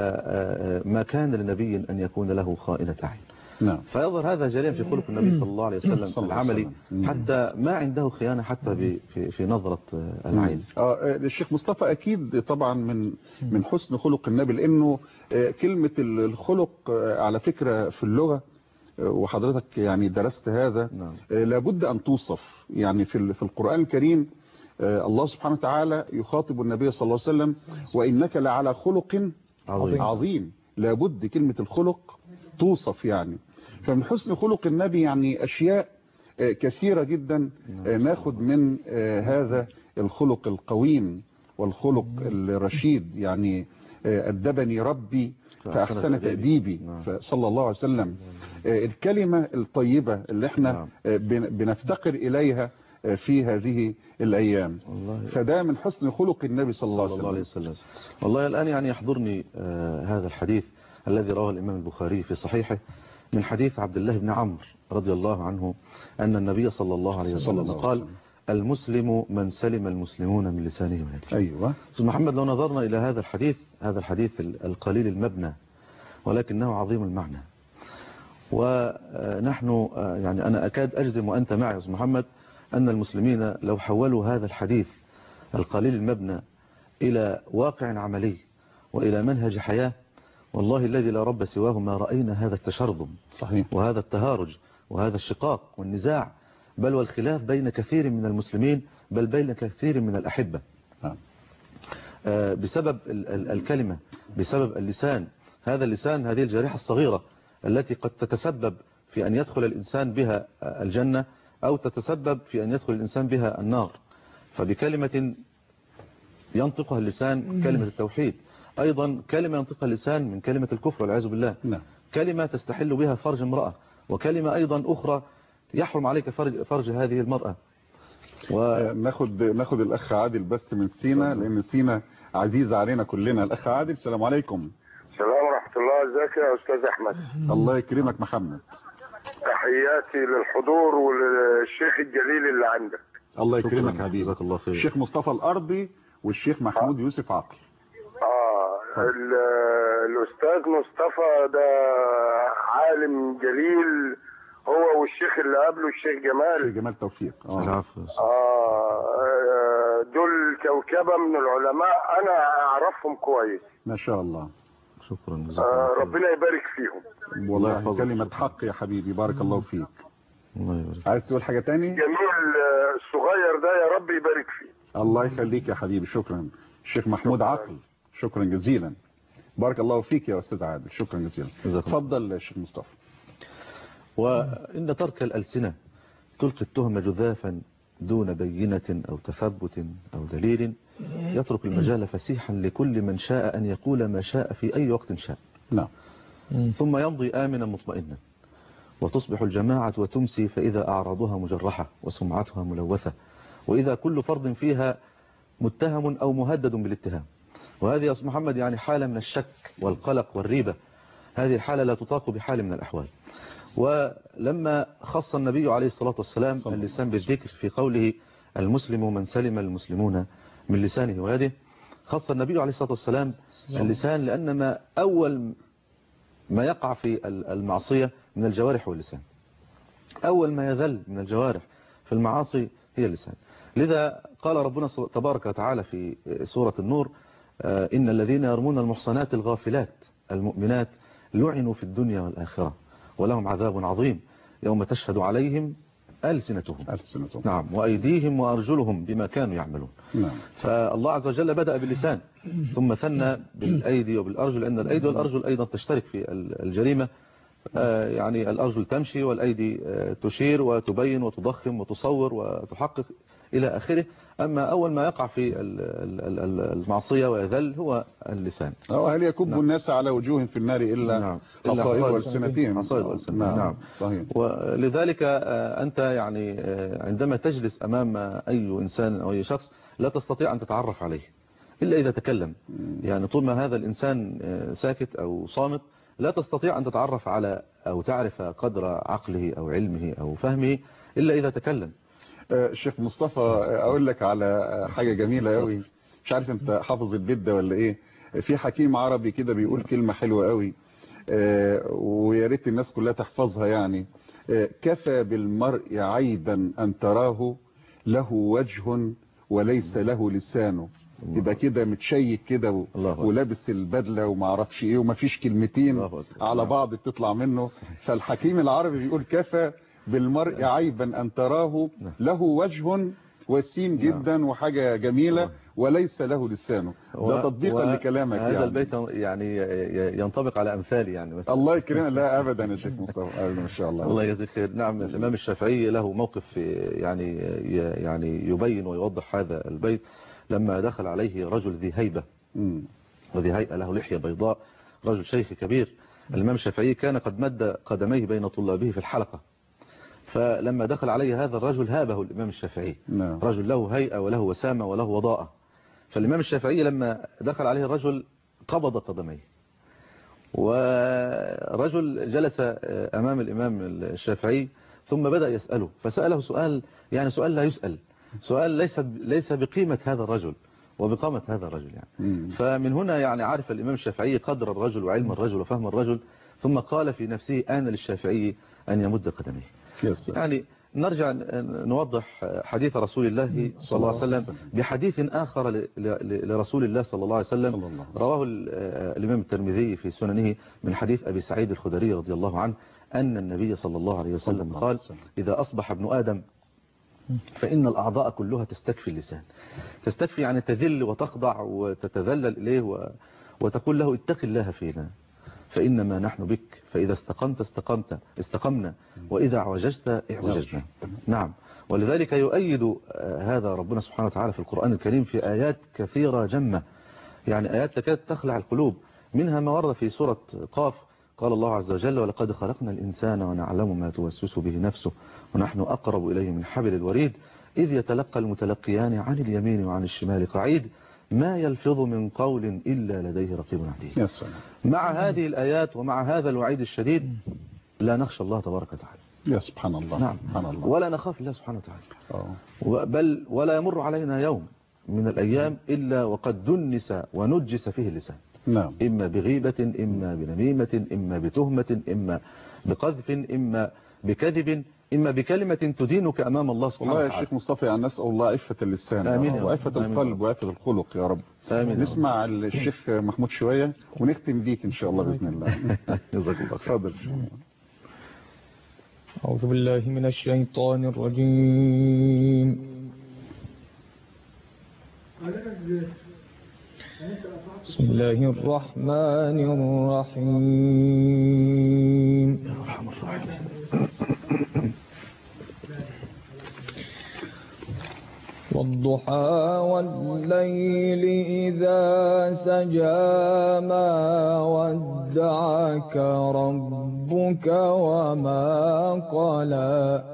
ما كان لنبي أن يكون له خائنة عين. نعم. فيظهر هذا جليا في خلق النبي صلى الله عليه وسلم العملي، حتى ما عنده خيانة حتى في في نظرة العين. اه الشيخ مصطفى أكيد طبعا من من حسن خلق النبي، لأنه كلمة الخلق على فكرة في اللغة وحضرتك يعني درست هذا. نعم. لابد أن توصف يعني في في القرآن الكريم. الله سبحانه وتعالى يخاطب النبي صلى الله عليه وسلم وإنك لعلى خلق عظيم, عظيم. لابد كلمة الخلق توصف يعني. فمن حسن خلق النبي يعني أشياء كثيرة جدا ناخد من هذا الخلق القويم والخلق الرشيد. يعني أدبني ربي فأحسن تأديبي صلى الله عليه وسلم. الكلمة الطيبة اللي احنا بنفتقر إليها في هذه الأيام، فده من حسن خلق النبي صلى الله عليه وسلم. والله الآن يعني يحضرني هذا الحديث الذي رواه الإمام البخاري في صحيحه من حديث عبد الله بن عمرو رضي الله عنه أن النبي صلى الله عليه وسلم قال المسلم من سلم المسلمون من لسانه ويده. أيوة. أستاذ محمد لو نظرنا إلى هذا الحديث، هذا الحديث القليل المبنى ولكنه عظيم المعنى، ونحن يعني أنا أكاد أجزم وأنت معي يا أستاذ محمد أن المسلمين لو حولوا هذا الحديث القليل المبنى إلى واقع عملي وإلى منهج حياة، والله الذي لا رب سواه ما رأينا هذا التشرذم صحيح. وهذا التهارج وهذا الشقاق والنزاع، بل والخلاف بين كثير من المسلمين، بل بين كثير من الأحبة بسبب الكلمة، بسبب اللسان. هذا اللسان، هذه الجريحة الصغيرة التي قد تتسبب في أن يدخل الإنسان بها الجنة أو تتسبب في أن يدخل الإنسان بها النار. فبكلمة ينطقها اللسان كلمة التوحيد، أيضا كلمة ينطقها اللسان من كلمة الكفر والعياذ بالله، كلمة تستحل بها فرج امرأة، وكلمة أيضا أخرى يحرم عليك فرج, فرج هذه المرأة. وناخد ناخد الأخ عادل بس من سينا، لأن سينا عزيز علينا كلنا. الأخ عادل السلام عليكم. السلام ورحمة الله. ازيك يا أستاذ أحمد؟ الله يكرمك محمد. تحياتي للحضور وللشيخ الجليل اللي عندك. الله يكرمك حبيبي. الشيخ مصطفى الأرضي والشيخ محمود آه. يوسف عقل. اه الأستاذ مصطفى ده عالم جليل، هو والشيخ اللي قبله الشيخ جمال الشيخ جمال توفيق. اه اه دول كوكبة من العلماء انا اعرفهم كويس ما شاء الله. شكرا. آه ربنا يبارك فيهم. والله كلمة حق يا حبيبي، بارك الله فيك. الله يبارك. عايز تقول حاجة تاني؟ جميل الصغير ده يا رب يبارك فيه. الله يخليك يا حبيبي. شكرا. الشيخ محمود شكرا. عقل شكرا جزيلا. بارك الله فيك يا أستاذ عادل. شكرا جزيلا. تفضل الشيخ مصطفى. وإن ترك الألسنة تلقي التهم جذافا دون بينة أو تثبت أو دليل، يترك المجال فسيحا لكل من شاء أن يقول ما شاء في أي وقت شاء. نعم. ثم يمضي آمنا مطمئنا، وتصبح الجماعة وتمسي فإذا أعراضها مجرحة وسمعتها ملوثة، وإذا كل فرد فيها متهم أو مهدد بالاتهام. وهذه يا أستاذ محمد يعني حالة من الشك والقلق والريبة، هذه الحالة لا تطاق بحال من الأحوال. ولما خص النبي عليه الصلاة والسلام اللسان بالذكر في قوله المسلم من سلم المسلمون من لسانه ويده، خص النبي عليه الصلاة والسلام اللسان لأن ما أول ما يقع في المعصية من الجوارح واللسان، أول ما يذل من الجوارح في المعاصي هي اللسان. لذا قال ربنا تبارك وتعالى في سورة النور إن الذين يرمون المحصنات الغافلات المؤمنات لعنوا في الدنيا والآخرة ولهم عذاب عظيم يوم تشهد عليهم ألسنتهم. ألسنتهم. نعم. وأيديهم وأرجلهم بما كانوا يعملون. نعم. فالله عز وجل بدأ باللسان ثم ثنى بالأيدي وبالأرجل، لأن الأيدي والأرجل أيضا تشترك في الجريمة. آه يعني الأرجل تمشي والأيدي آه تشير وتبين وتضخم وتصور وتحقق إلى آخره. أما أول ما يقع في المعصية ويذل هو اللسان. هل يكب نعم. الناس على وجوههم في النار إلا نعم. حصائد والسنتين. حصائد والسنتين. نعم. نعم. صحيح. ولذلك أنت يعني عندما تجلس أمام أي إنسان أو أي شخص لا تستطيع أن تتعرف عليه إلا إذا تكلم. يعني طول ما هذا الإنسان ساكت أو صامت لا تستطيع أن تتعرف على أو تعرف قدر عقله أو علمه أو فهمه إلا إذا تكلم. الشيخ مصطفى أقول لك على حاجة جميلة قوي، مش عارف أنت حافظ البيت ده ولا إيه. في حكيم عربي كده بيقول كلمة حلوة قوي ويا ريت الناس كلها تحفظها. يعني كفى بالمرء عيبا أن تراه له وجه وليس له لسانه. يبقى كده متشيك كده ولابس البدلة وما اعرفش ايه ومفيش كلمتين على بعض بتطلع منه. فالحكيم العربي بيقول كفى بالمرء عيبا أن تراه له وجه وسيم جدا وحاجة جميلة وليس له لسانه. ده تطبيقا لكلامك. هذا يعني البيت يعني ينطبق على أمثالي يعني مثلا. الله يكرمك. لا أبدا يا شيخ مصطفى أبدا ما شاء الله. الله يجزيك خير. نعم. الإمام الشافعي له موقف يعني يعني يبين ويوضح هذا البيت. لما دخل عليه رجل ذي هيبة وذي هيئة له لحية بيضاء، رجل شيخ كبير. الإمام الشافعي كان قد مد قدميه بين طلابه في الحلقة، فلما دخل عليه هذا الرجل هابه الإمام الشافعي. نعم. رجل له هيئة وله وسامة وله وضاءة. فالإمام الشافعي لما دخل عليه الرجل قبض قدميه ورجل جلس أمام الإمام الشافعي ثم بدأ يسأله فسأله سؤال يعني سؤال لا يسأل سؤال ليس ليس بقيمة هذا الرجل وبقامة هذا الرجل يعني. فمن هنا يعني عرف الإمام الشافعي قدر الرجل وعلم الرجل وفهم الرجل ثم قال في نفسه آن للشافعي أن يمد قدميه. يعني نرجع نوضح حديث رسول الله صلى الله عليه وسلم بحديث آخر لرسول الله صلى الله عليه وسلم رواه الإمام الترمذي في سننه من حديث أبي سعيد الخدري رضي الله عنه أن النبي صلى الله عليه وسلم قال إذا أصبح ابن آدم فإن الأعضاء كلها تستكفي اللسان تستكفي يعني تذل وتخضع وتتذلل إليه وتقول له اتق الله فينا فإنما نحن بك فإذا استقمت استقمت استقمنا وإذا اعوججت اعوججنا. نعم ولذلك يؤيد هذا ربنا سبحانه وتعالى في القرآن الكريم في آيات كثيرة جمة يعني آيات تكاد تخلع القلوب منها ما ورد في سورة قاف قال الله عز وجل ولقد خلقنا الإنسان ونعلم ما توسوس به نفسه ونحن أقرب إليه من حبل الوريد إذ يتلقى المتلقيان عن اليمين وعن الشمال قعيد ما يلفظ من قول إلا لديه رقيب عتيد. مع هذه الآيات ومع هذا الوعيد الشديد لا نخشى الله تبارك وتعالى. يا سبحان الله. نعم. سبحان الله. ولا نخاف الله سبحانه وتعالى. بل ولا يمر علينا يوم من الأيام إلا وقد دنس ونجس فيه اللسان. نعم. إما بغيبة إما بنميمة إما بتهمة إما بقذف إما بكذب إما بكلمة تدينك أمام الله سبحانه وتعالى. والله يا شيخ مصطفى يعني نسأل الله عفة اللسان آمين وعفة القلب وعفة الخلق يا رب. آمين. نسمع الشيخ محمود شوية ونختم بيك إن شاء الله بإذن الله. جزاك الله خير. اتفضل. أعوذ بالله من الشيطان الرجيم. بسم الله الرحمن الرحيم. الرحمن الرحيم. والضحى والليل إذا سجى ما ودعك ربك وما قلى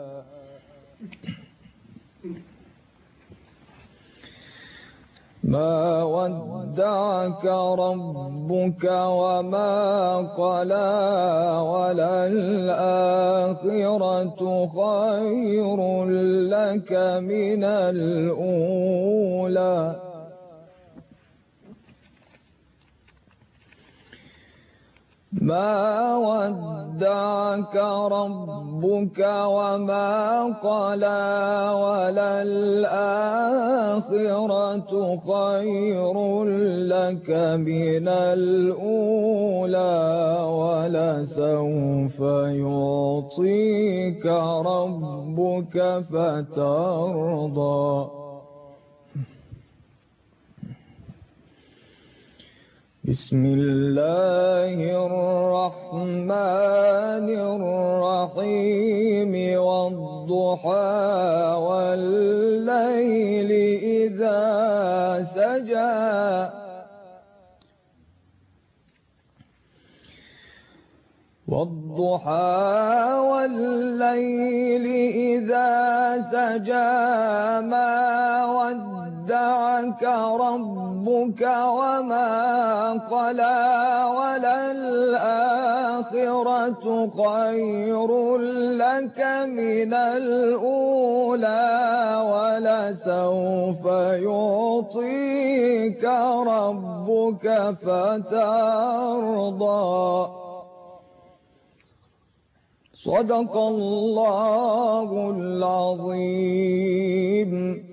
ما ودعك ربك وما قلى وللآخرة خير لك من الأولى ما ودعك ربك وما قلى وللآخرة خير لك من الأولى ولسوف يعطيك ربك فترضى بسم الله الرحمن الرحيم والضحى والليل إذا سجى والضحى والليل إذا سجى ما ودعك ربك وما قلى وللآخرة خير لك من الأولى ولسوف يعطيك ربك فترضى صدق الله العظيم.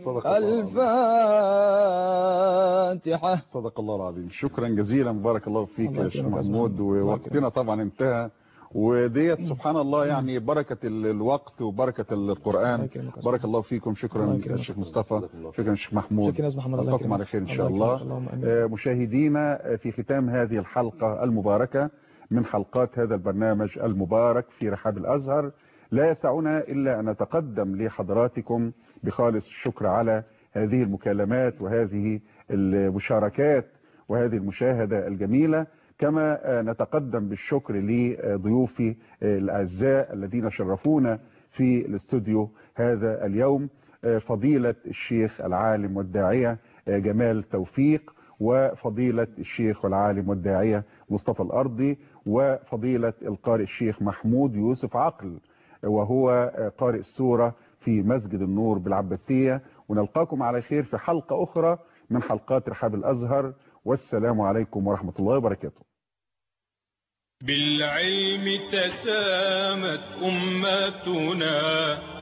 الفاتحة. صدق الله العظيم. شكرا جزيلا بارك الله فيك يا شيخ محمود ووقتنا طبعا انتهى وديت سبحان الله يعني بركة الوقت وبركة القرآن. بارك الله فيكم. شكرا الشيخ مصطفى. شكرا الشيخ محمود. نلقاكم على خير إن شاء الله. مشاهدينا في ختام هذه الحلقة المباركة من حلقات هذا البرنامج المبارك في رحاب الأزهر لا يسعنا إلا أن نتقدم لحضراتكم بخالص الشكر على هذه المكالمات وهذه المشاركات وهذه المشاهدة الجميلة كما نتقدم بالشكر لضيوفي الأعزاء الذين شرفونا في الاستوديو هذا اليوم فضيلة الشيخ العالم والداعية جمال توفيق وفضيلة الشيخ والعالم والداعية مصطفى الأرضي، وفضيلة القارئ الشيخ محمود يوسف عقل وهو قارئ السورة في مسجد النور بالعباسية. ونلقاكم على خير في حلقة أخرى من حلقات رحاب الأزهر، والسلام عليكم ورحمة الله وبركاته. بالعلم تسامت أمتنا